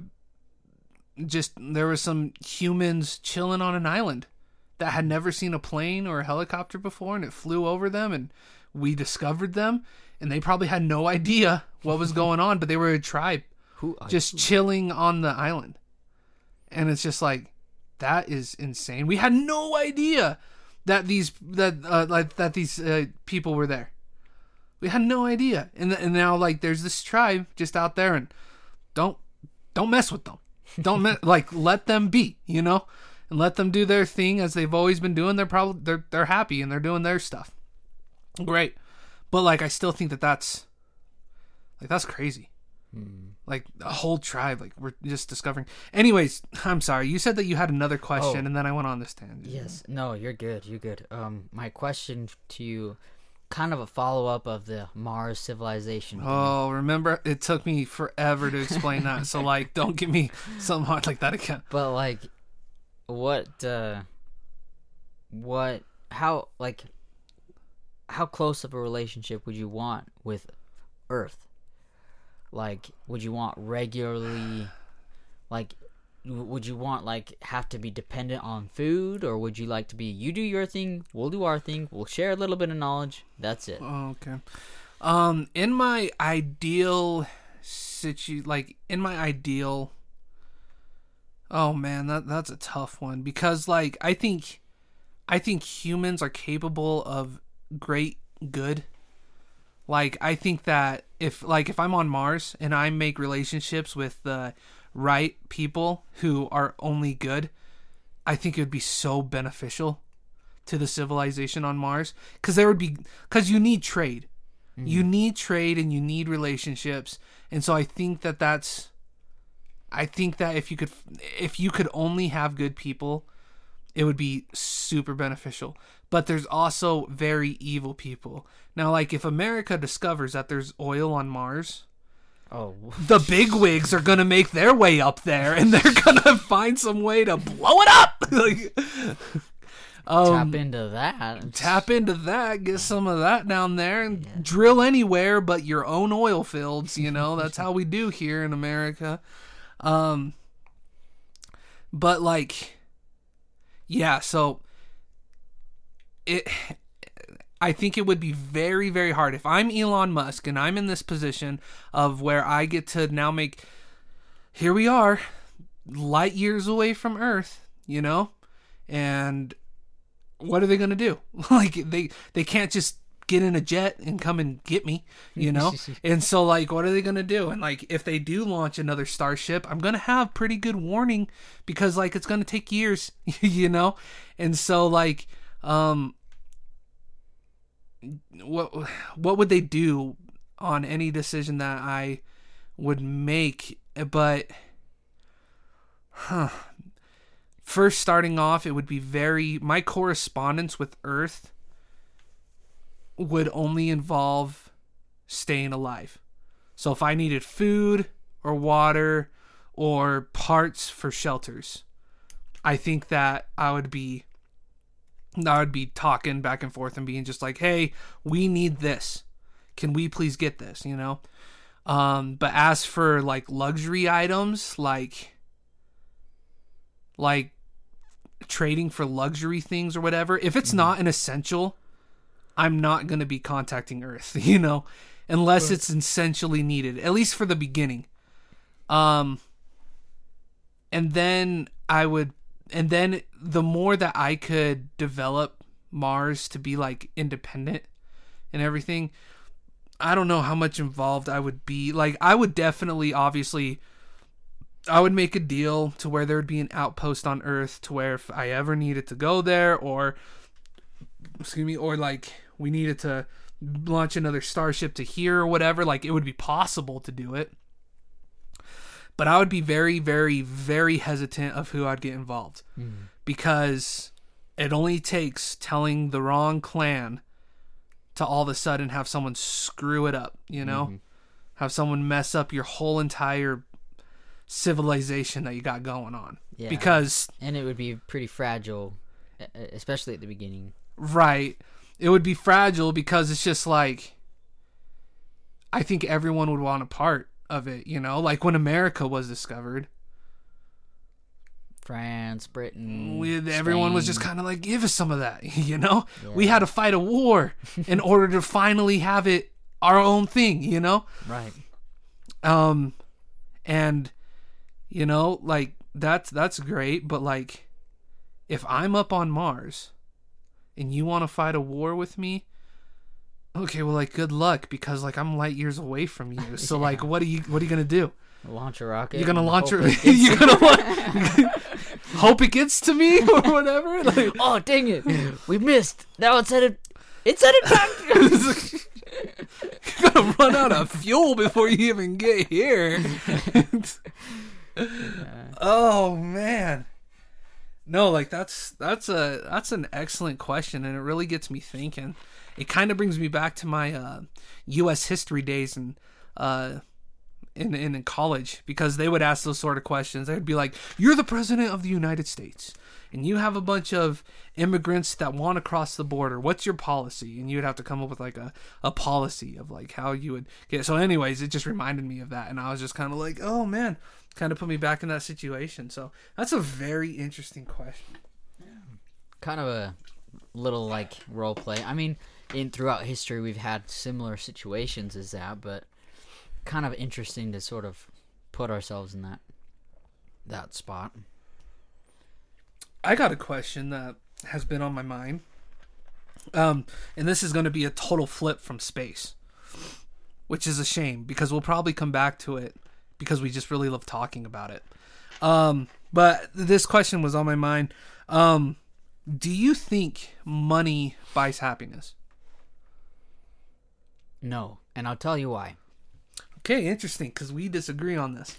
just, there was some humans chilling on an island that had never seen a plane or a helicopter before, and it flew over them, and we discovered them, and they probably had no idea what was going on, but they were a tribe Who just who? chilling on the island. And it's just like, that is insane. We had no idea that these that uh, like that these uh, people were there. We had no idea, and and now like there's this tribe just out there, and don't don't mess with them. Don't me- like let them be, you know, and let them do their thing as they've always been doing. They're probably they're they're happy and they're doing their stuff. Great, but like I still think that that's like that's crazy. Hmm. Like a whole tribe, like we're just discovering. Anyways, I'm sorry. You said that you had another question, oh. and then I went on this tangent. Yes. No, you're good. You're good. Um, my question to you kind of a follow up of the Mars civilization. thing. Oh, remember it took me forever to explain that. So like, don't give me something hard like that again. But like, what, uh, what, how, like, how close of a relationship would you want with Earth? Like, would you want regularly, like, w- would you want, like, have to be dependent on food? Or would you like to be, you do your thing, we'll do our thing, we'll share a little bit of knowledge, that's it. Oh, okay. Um, in my ideal situ, like, in my ideal, oh man, that that's a tough one. Because, like, I think, I think humans are capable of great good. Like, I think that if, like, if I'm on Mars and I make relationships with the right people who are only good, I think it would be so beneficial to the civilization on Mars. Because there would be, because you need trade. Mm-hmm. You need trade and you need relationships. And so I think that that's, I think that if you could, if you could only have good people, it would be super beneficial. But there's also very evil people. Now, like, if America discovers that there's oil on Mars, oh, the bigwigs are going to make their way up there, and they're going to find some way to blow it up. Like, um, tap into that. Tap into that, get some of that down there, and yeah. Drill anywhere but your own oil fields, you know? That's how we do here in America. Um, but, like, yeah, so it, I think it would be very, very hard. If I'm Elon Musk and I'm in this position of where I get to now make, here we are, light years away from Earth, you know? And what are they going to do? Like, they, they can't just get in a jet and come and get me, you know? And so, like, what are they going to do? And, like, if they do launch another Starship, I'm going to have pretty good warning because, like, it's going to take years, you know? And so, like, um, what what would they do on any decision that I would make? But, huh. First, starting off, it would be very... My correspondence with Earth would only involve staying alive. So if I needed food or water or parts for shelters, I think that I would be... I would be talking back and forth and being just like, hey, we need this. Can we please get this, you know? Um, but as for, like, luxury items, like... Like... trading for luxury things or whatever, if it's mm-hmm. not an essential, I'm not going to be contacting Earth, you know, unless right. it's essentially needed, at least for the beginning. Um, and then I would, and then the more that I could develop Mars to be like independent and everything, I don't know how much involved I would be. Like, I would definitely, obviously, I would make a deal to where there would be an outpost on Earth to where if I ever needed to go there or, excuse me, or like we needed to launch another starship to here or whatever, like it would be possible to do it. But I would be very, very, very hesitant of who I'd get involved mm. because it only takes telling the wrong clan to all of a sudden have someone screw it up, you know, mm-hmm. have someone mess up your whole entire civilization that you got going on. Yeah. Because and it would be pretty fragile, especially at the beginning. Right. It would be fragile because it's just like, I think everyone would want a part of it, you know, like when America was discovered, France, Britain, we, everyone was just kind of like, give us some of that, you know. Yeah. We had to fight a war in order to finally have it our own thing, you know. Right. Um, and you know, like that's that's great, but like, if I'm up on Mars, and you want to fight a war with me, okay, well, like, good luck, because like I'm light years away from you. So yeah. like, what are you what are you gonna do? Launch a rocket. You're gonna launch a. You're gonna la- hope it gets to me or whatever. Like, oh dang it, we missed. Now it's headed. It's headed back. You're gonna run out of fuel before you even get here. Oh man, No, like that's that's a that's an excellent question, and it really gets me thinking. It kind of brings me back to my uh, U S history days and uh, in, in in college, because they would ask those sort of questions. They'd be like, "You're the president of the United States, and you have a bunch of immigrants that want to cross the border. What's your policy?" And you'd have to come up with like a, a policy of like how you would get. So, anyways, it just reminded me of that, and I was just kind of like, "Oh man." Kind of put me back in that situation. So that's a very interesting question. Kind of a little like role play. I mean, in throughout history we've had similar situations as that, but kind of interesting to sort of put ourselves in that that spot. I got a question that has been on my mind. Um, and this is going to be a total flip from space, which is a shame because we'll probably come back to it because we just really love talking about it. Um, but this question was on my mind. Um, do you think money buys happiness? No, and I'll tell you why. Okay, interesting, because we disagree on this.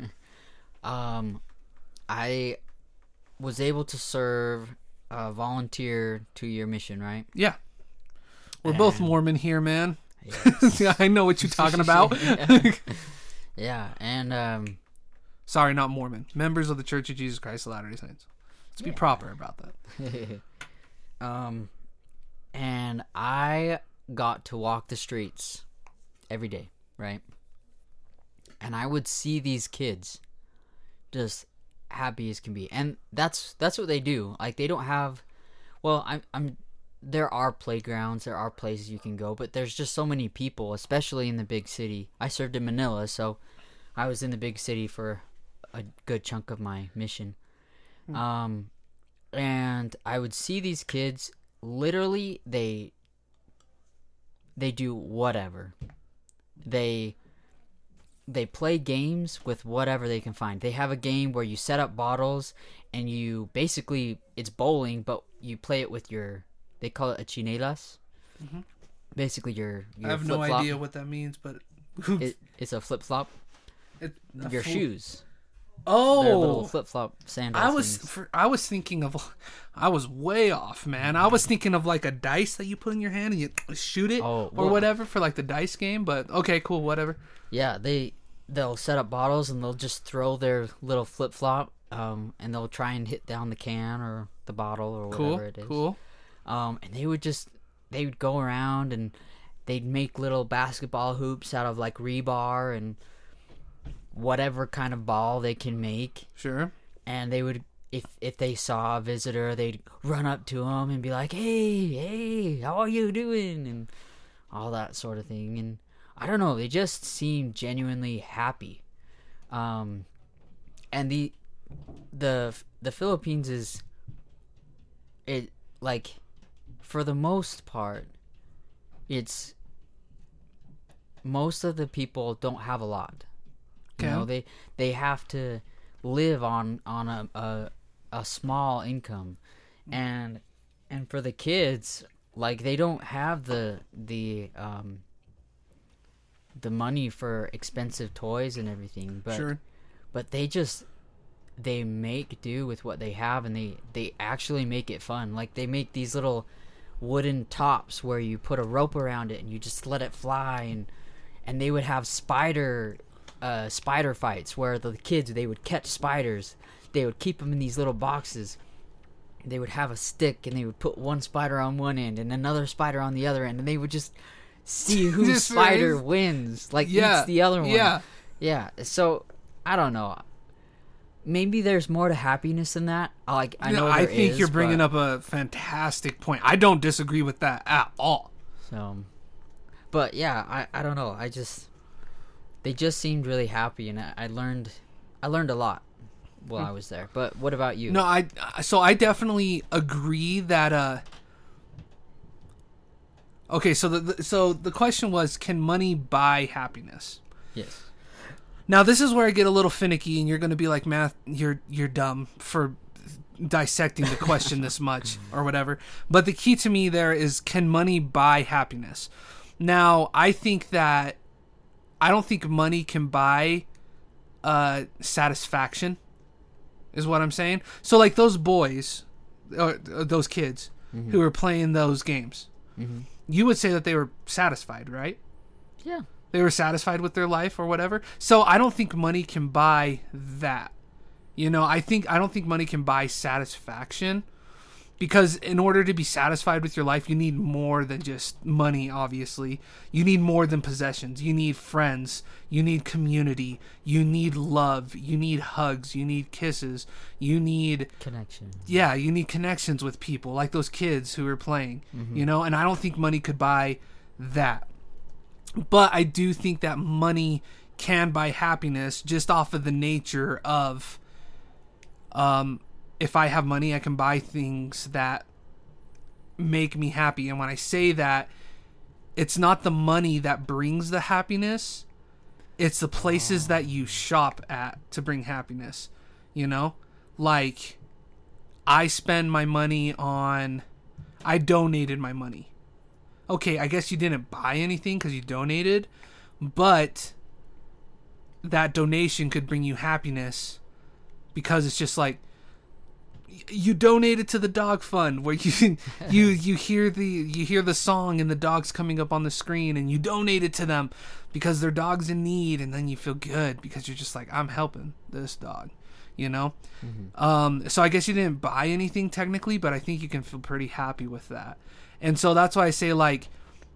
um, I was able to serve a volunteer two-year mission, right? Yeah. We're And- both Mormon here, man. Yes. Yeah, I know what you're talking about. Yeah. Yeah, and um, Sorry, not Mormon. Members of the Church of Jesus Christ of Latter-day Saints. Let's be proper about that. um, and I got to walk the streets every day, right? And I would see these kids just happy as can be, and that's that's what they do. Like they don't have, well, I'm I'm. There are playgrounds, there are places you can go, but there's just so many people, especially in the big city. I served in Manila, so I was in the big city for a good chunk of my mission. Hmm. Um, and I would see these kids, literally, they they do whatever. They they play games with whatever they can find. They have a game where you set up bottles, and you basically, it's bowling, but you play it with your... They call it a chinelas. Mm-hmm. Basically, your, your I have flip-flop. no idea what that means, but it, it's a flip flop. It, your full... shoes. Oh, they're little flip flop sandals. I was for, I was thinking of, I was way off, man. I was thinking of like a dice that you put in your hand and you shoot it oh, or whatever for like the dice game. But okay, cool, whatever. Yeah, they they'll set up bottles and they'll just throw their little flip flop, um, and they'll try and hit down the can or the bottle or whatever cool, it is. Cool. Um, and they would just, they would go around and they'd make little basketball hoops out of like rebar and whatever kind of ball they can make. Sure. And they would, if if they saw a visitor, they'd run up to them and be like, "Hey, hey, how are you doing?" and all that sort of thing. And I don't know, they just seemed genuinely happy. Um, and the the the Philippines is it like. For the most part, it's most of the people don't have a lot. You Okay. know, they they have to live on on a a, a small income, and and for the kids, like they don't have the the um the money for expensive toys and everything. But Sure. but they just they make do with what they have, and they they actually make it fun. Like they make these little wooden tops where you put a rope around it and you just let it fly, and and they would have spider uh spider fights where the kids, they would catch spiders, they would keep them in these little boxes, they would have a stick and they would put one spider on one end and another spider on the other end, and they would just see whose Just spider raise- wins, like Yeah. eats the other one. Yeah. Yeah, so I don't know, maybe there's more to happiness than that. Like I Yeah, know I there think is, you're bringing but- up a fantastic point. I don't disagree with that at all. So, but yeah, I, I don't know. I just they just seemed really happy, and I, I learned I learned a lot while I was there. But what about you? No, I so I definitely agree that. uh Okay, so the, the so the question was, can money buy happiness? Yes. Now this is where I get a little finicky, and you're going to be like, "Math, you're you're dumb for dissecting the question this much or whatever." But the key to me there is, can money buy happiness? Now, I think that I don't think money can buy uh, satisfaction. is what I'm saying. So like those boys, or, or those kids mm-hmm. who were playing those games, mm-hmm. you would say that they were satisfied, right? Yeah. They were satisfied with their life or whatever. So I don't think money can buy that. You know, I think I don't think money can buy satisfaction, because in order to be satisfied with your life, you need more than just money, obviously. You need more than possessions. You need friends. You need community. You need love. You need hugs. You need kisses. You need... connection. Yeah, you need connections with people, like those kids who are playing, mm-hmm. you know? And I don't think money could buy that. But I do think that money can buy happiness just off of the nature of... um. If I have money, I can buy things that make me happy. And when I say that, it's not the money that brings the happiness. It's the places oh. that you shop at to bring happiness. You know? Like, I spend my money on... I donated my money. Okay, I guess you didn't buy anything because you donated. But that donation could bring you happiness. Because it's just like... you donated to the dog fund where you you you hear the you hear the song and the dog's coming up on the screen, and you donated to them because their dog's in need, and then you feel good because you're just like, I'm helping this dog, you know. Mm-hmm. Um, so I guess you didn't buy anything technically, but I think you can feel pretty happy with that. And so that's why I say, like,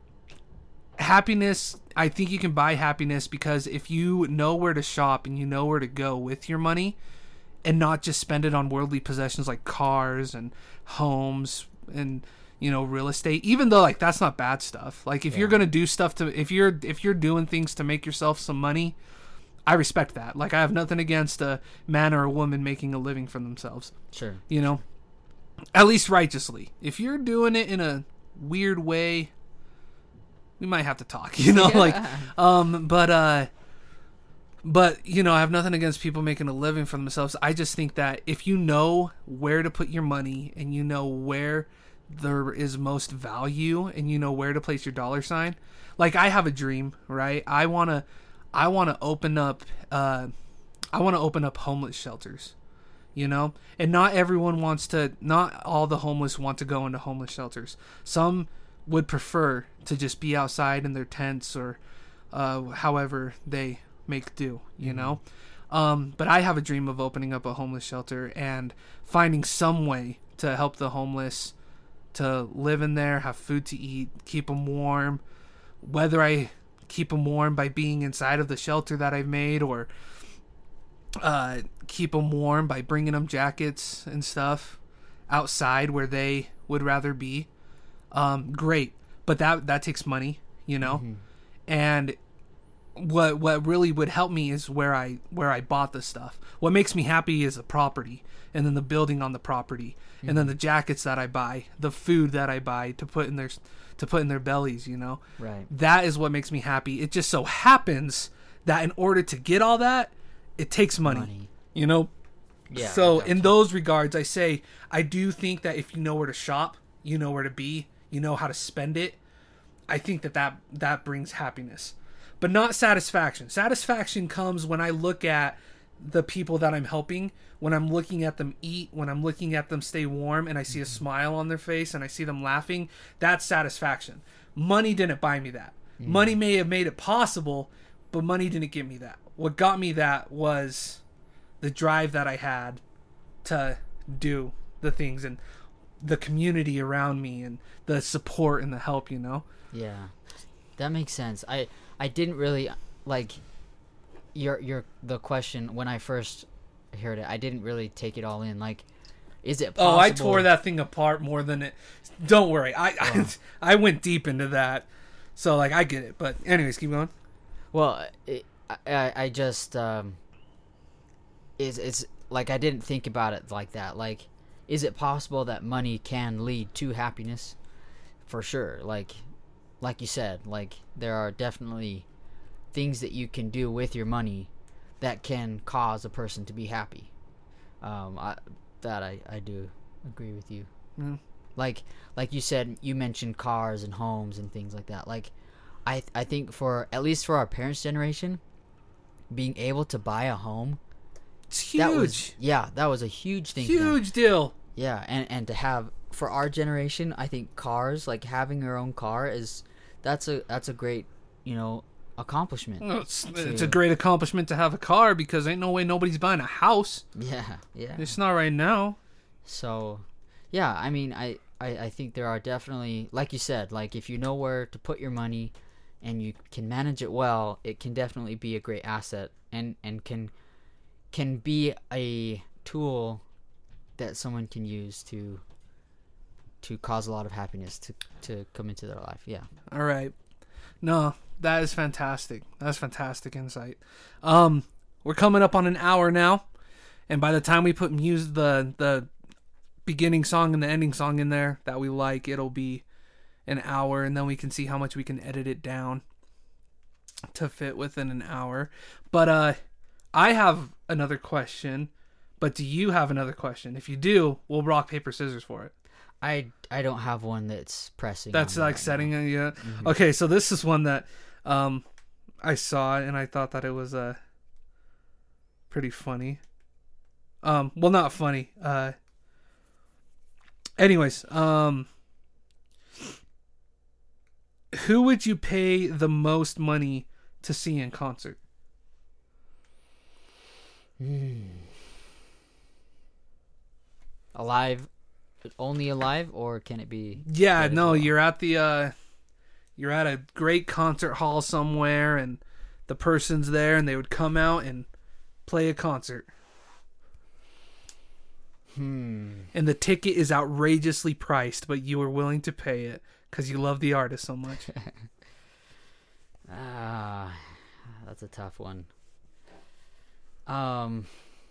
happiness, I think you can buy happiness because if you know where to shop and you know where to go with your money, and not just spend it on worldly possessions like cars and homes and, you know, real estate, even though, like, that's not bad stuff. Like, if yeah. you're going to do stuff to, if you're, if you're doing things to make yourself some money, I respect that. Like, I have nothing against a man or a woman making a living for themselves. Sure. You know, at least righteously. If you're doing it in a weird way, we might have to talk, you know, yeah. like, um, but, uh, But, you know, I have nothing against people making a living for themselves. I just think that if you know where to put your money and you know where there is most value and you know where to place your dollar sign, like, I have a dream, right? I want to I want to open up uh I want to open up homeless shelters, you know? And not everyone wants to, not all the homeless want to go into homeless shelters. Some would prefer to just be outside in their tents or uh however they make do, you know. Um but I have a dream of opening up a homeless shelter and finding some way to help the homeless to live in there, have food to eat, keep them warm, whether I keep them warm by being inside of the shelter that I've made, or uh keep them warm by bringing them jackets and stuff outside where they would rather be. Um great, but that that takes money, you know. Mm-hmm. And What what really would help me is where I where I bought the stuff. What makes me happy is the property, and then the building on the property, mm-hmm. and then the jackets that I buy, the food that I buy to put in their to put in their bellies. You know, right? That is what makes me happy. It just so happens that in order to get all that, it takes money. money. You know, yeah. So in those regards, I say I do think that if you know where to shop, you know where to be, you know how to spend it. I think that that, that brings happiness. But not satisfaction. Satisfaction comes when I look at the people that I'm helping, when I'm looking at them eat, when I'm looking at them stay warm, and I see a smile on their face, and I see them laughing. That's satisfaction. Money didn't buy me that. Mm. Money may have made it possible, but money didn't give me that. What got me that was the drive that I had to do the things, and the community around me, and the support and the help, you know? Yeah. That makes sense. I... I didn't really, like, your your the question when I first heard it, I didn't really take it all in. Like, is it possible? Oh, I tore that thing apart more than it... Don't worry. I, well, I, I went deep into that. So, like, I get it. But anyways, keep going. Well, it, I, I just, um... It's, it's, like, I didn't think about it like that. Like, is it possible that money can lead to happiness? For sure. Like... Like you said, like, there are definitely things that you can do with your money that can cause a person to be happy. Um, I, that I, I do agree with you. Mm. Like like you said, you mentioned cars and homes and things like that. Like, I I think for, at least for our parents' generation, being able to buy a home It's huge. That was, yeah, that was a huge thing. Huge deal. Yeah, and and to have for our generation, I think cars, like having your own car, is that's a that's a great, you know, accomplishment. Well, it's, to, it's a great accomplishment to have a car because ain't no way nobody's buying a house. Yeah, yeah. It's not right now. So, yeah, I mean, I, I, I think there are definitely, like you said, like if you know where to put your money and you can manage it well, it can definitely be a great asset and, and can can be a tool that someone can use to to cause a lot of happiness to, to come into their life. Yeah. All right. No, that is fantastic. That's fantastic insight. Um, we're coming up on an hour now, and by the time we put music, the the beginning song and the ending song in there that we like, it'll be an hour, and then we can see how much we can edit it down to fit within an hour. But uh, I have another question. But do you have another question? If you do, we'll rock, paper, scissors for it. I, I don't have one that's pressing. That's like right setting now. it, yeah. Mm-hmm. Okay, so this is one that um, I saw and I thought that it was uh, pretty funny. Um, well, not funny. Uh, anyways, um, who would you pay the most money to see in concert? Hmm. Alive, only alive, or can it be? Yeah, dead as no, well? you're at the uh, you're at a great concert hall somewhere, and the person's there, and they would come out and play a concert. Hmm. And the ticket is outrageously priced, but you are willing to pay it because you love the artist so much. Ah, that's a tough one. Um,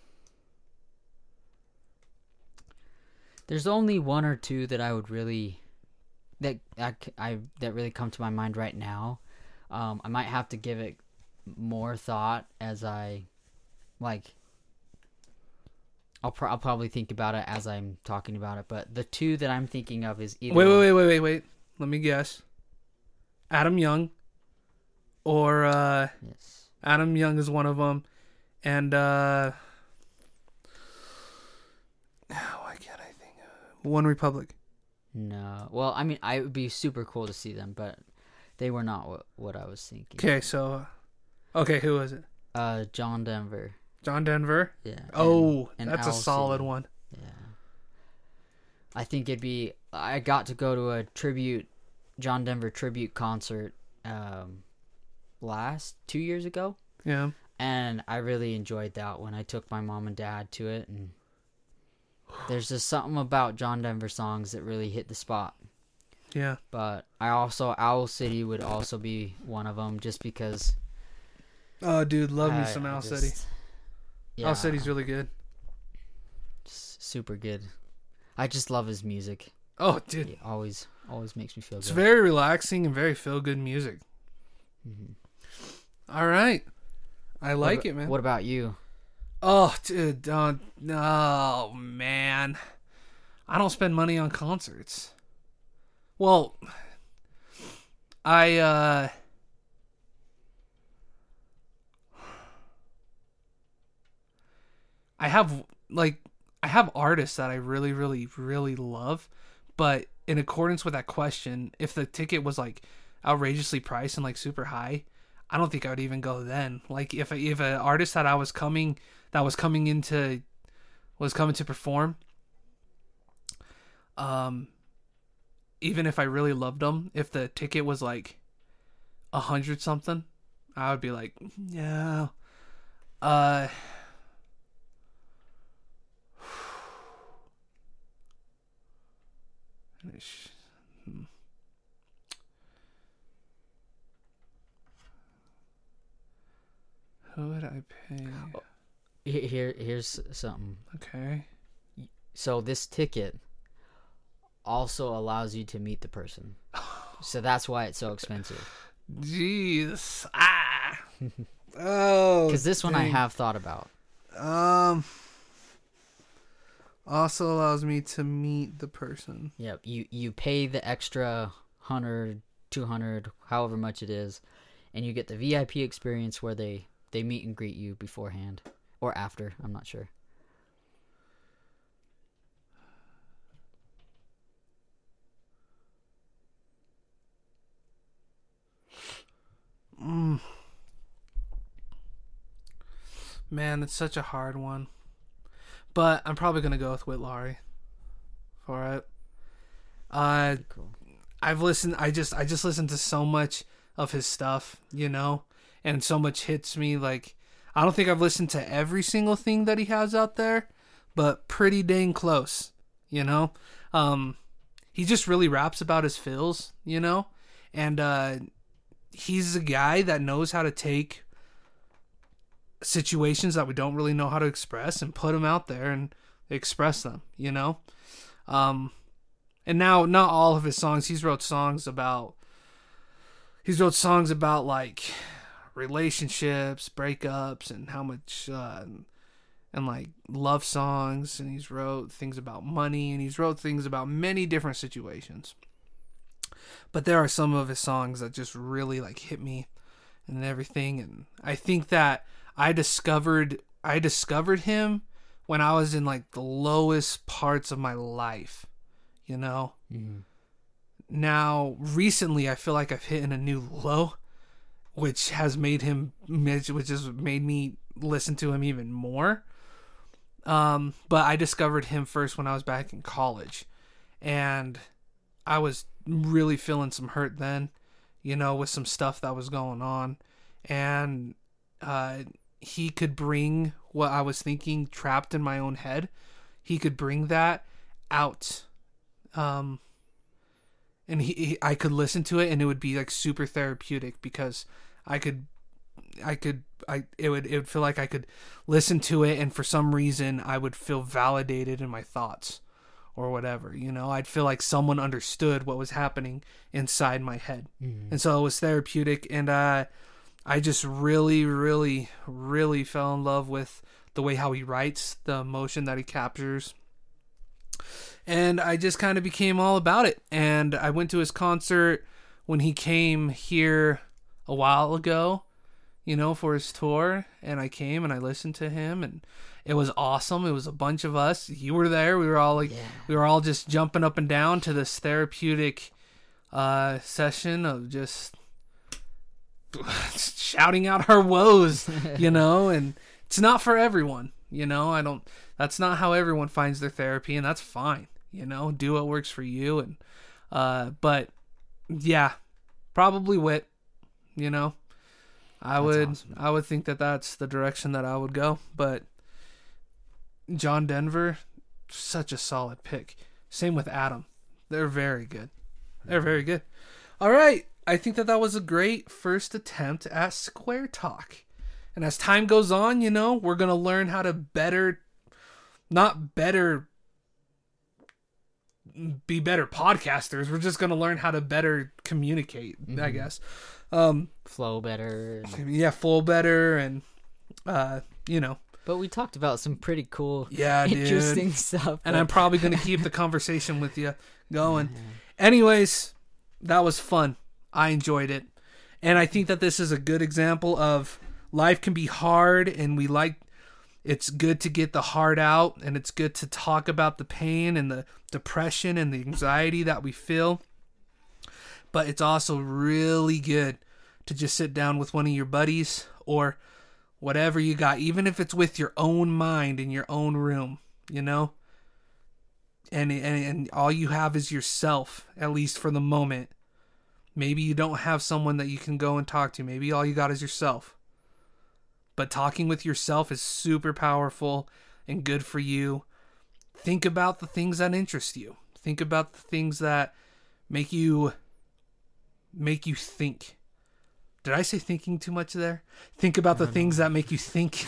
there's only one or two that I would really that I, I that really come to my mind right now. Um, I might have to give it more thought as I like. I'll pro- I'll probably think about it as I'm talking about it, but the two that I'm thinking of is either Wait, wait, wait, wait, wait, wait. Let me guess. Adam Young, or uh, yes. Adam Young is one of them, and uh, why can't I think? Of One Republic. No. Well, I mean, I it would be super cool to see them, but they were not what, what I was thinking. Okay, so, okay, who was it? Uh, John Denver. John Denver. Yeah. Oh, and- and that's a Owl solid City. one. Yeah. I think it'd be. I got to go to a tribute, John Denver tribute concert, um, last two years ago, Yeah. and I really enjoyed that when I took my mom and dad to it, and there's just something about John Denver songs that really hit the spot. Yeah. But I also Owl City would also be one of them, just because. Oh, dude, love me I- some I Owl just- City. Yeah, Owl City's really good. s- super good. I just love his music. Oh, dude. He always always makes me feel It's good. very relaxing and very feel-good music. Mhm. All right. I like what, it, man. What about you? Oh, dude. Don't. Oh, man. I don't spend money on concerts. Well, I, uh... I have, like, I have artists that I really, really, really love, but in accordance with that question, if the ticket was, like, outrageously priced and, like, super high, I don't think I would even go then. Like, if if an artist that I was coming, that was coming into, was coming to perform, um, even if I really loved them, if the ticket was, like, a hundred something, I would be like, yeah, uh... Hmm. Who would I pay? Here, here here's something. Okay. So this ticket also allows you to meet the person. So that's why it's so expensive. Jeez. Ah. Oh. Because this one I dang. have thought about. Um. Also allows me to meet the person. Yep. You you pay the extra hundred, two hundred, however much it is, and you get the V I P experience where they they meet and greet you beforehand. or after. I'm not sure. Mm. Man, it's such a hard one. But I'm probably going to go with Whit Laurie for it. Uh, Cool. I've listened, I just, I just listened to so much of his stuff, you know, and so much hits me. Like, I don't think I've listened to every single thing that he has out there, but pretty dang close, you know. Um, he just really raps about his feels, you know, and, uh, he's a guy that knows how to take situations that we don't really know how to express and put them out there and express them, you know? Um, and now, not all of his songs, he's wrote songs about, he's wrote songs about, like, relationships, breakups, and how much, uh, and, like, love songs, and he's wrote things about money, and he's wrote things about many different situations. But there are some of his songs that just really, like, hit me and everything. And I think that I discovered I discovered him when I was in, like, the lowest parts of my life, you know? Mm-hmm. Now, recently, I feel like I've hit in a new low, which has made him, which has made me listen to him even more. Um, but I discovered him first when I was back in college. And I was really feeling some hurt then, you know, with some stuff that was going on, and uh, he could bring what I was thinking trapped in my own head. He could bring that out, um, and he, he I could listen to it, and it would be like super therapeutic because I could, I could, I it would it would feel like I could listen to it, and for some reason I would feel validated in my thoughts. Or whatever, you know, I'd feel like someone understood what was happening inside my head. Mm-hmm. And so it was therapeutic. And uh, I just really, really, really fell in love with the way how he writes, the emotion that he captures. And I just kind of became all about it. And I went to his concert when he came here a while ago, you know, for his tour. And I came and I listened to him, and it was awesome. It was a bunch of us. You were there. We were all like, yeah. we were all just jumping up and down to this therapeutic uh, session of just shouting out our woes, you know. And it's not for everyone, you know. I don't. That's not how everyone finds their therapy, and that's fine. You know, do what works for you. And uh, but yeah, probably Whit. You know, I that's would. Awesome. I would think that that's the direction that I would go, but. John Denver, such a solid pick. Same with Adam. They're very good. They're very good. All right. I think that that was a great first attempt at Square Talk. And as time goes on, you know, we're going to learn how to better, not better, be better podcasters. We're just going to learn how to better communicate, mm-hmm. I guess. Um, flow better. And... Yeah, flow better and, uh, you know. But we talked about some pretty cool, yeah, interesting dude. stuff. And I'm probably going to keep the conversation with you going. Yeah. Anyways, that was fun. I enjoyed it. And I think that this is a good example of life can be hard, and we like, it's good to get the heart out, and it's good to talk about the pain and the depression and the anxiety that we feel. But it's also really good to just sit down with one of your buddies or whatever you got, even if it's with your own mind in your own room, you know? And, and and all you have is yourself, at least for the moment. Maybe you don't have someone that you can go and talk to. Maybe all you got is yourself. But talking with yourself is super powerful and good for you. Think about the things that interest you. Think about the things that make you make you think. Did I say thinking too much there? Think about the things know. that make you think.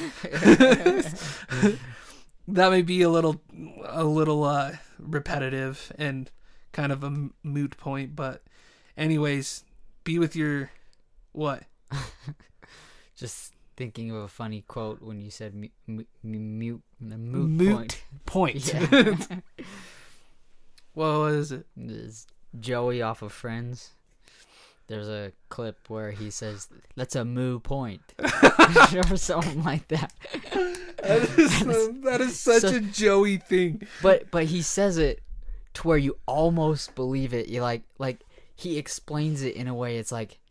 That may be a little, a little uh, repetitive and kind of a moot point, but anyways, be with your what? Just thinking of a funny quote when you said mute, mute, mute the moot, moot point. point. Yeah. What was it? It's Joey off of Friends. There's a clip where he says, "That's a moo point," or something like that. That is, that is such So- a Joey thing. But but he says it to where you almost believe it. You like like he explains it in a way. It's like,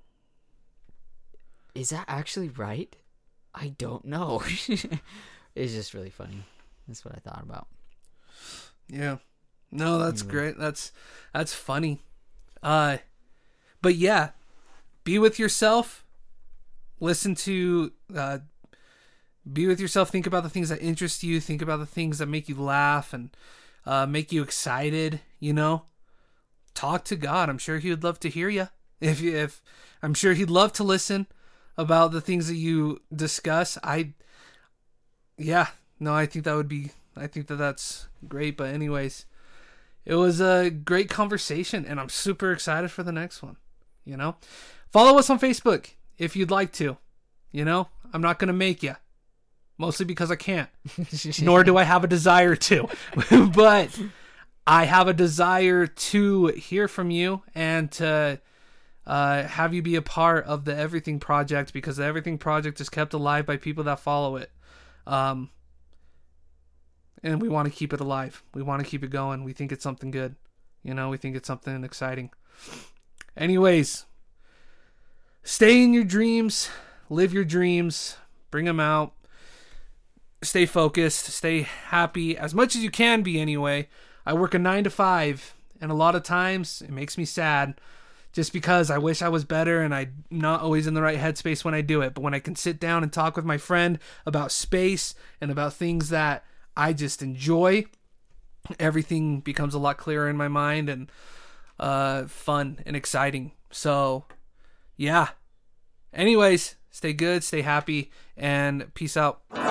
is that actually right? I don't know. It's just really funny. That's what I thought about. Yeah. No, that's Anyway. great. That's that's funny. Uh but yeah, be with yourself. Listen to uh be with yourself, think about the things that interest you, think about the things that make you laugh and uh make you excited, you know? Talk to God. I'm sure he would love to hear you. If you if I'm sure he'd love to listen about the things that you discuss. I yeah, no, I think that would be I think that that's great, but anyways, it was a great conversation, and I'm super excited for the next one. You know, follow us on Facebook if you'd like to. You know, I'm not gonna make you, mostly because I can't, nor do I have a desire to. But I have a desire to hear from you and to uh, have you be a part of the Everything Project, because the Everything Project is kept alive by people that follow it. Um, and we want to keep it alive. We want to keep it going. We think it's something good. You know, we think it's something exciting. Anyways, stay in your dreams. Live your dreams. Bring them out. Stay focused. Stay happy as much as you can be anyway. I work a nine to five, and a lot of times it makes me sad just because I wish I was better and I'm not always in the right headspace when I do it. But when I can sit down and talk with my friend about space and about things that I just enjoy, everything becomes a lot clearer in my mind and uh, fun and exciting. So, yeah. Anyways, stay good, stay happy, and peace out. Turns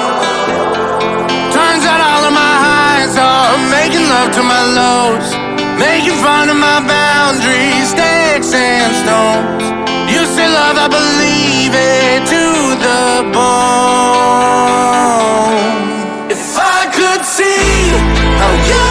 out all of my highs are making love to my lows, making fun of my boundaries, sticks and stones. You say love, I believe it to the bone. If I could see how you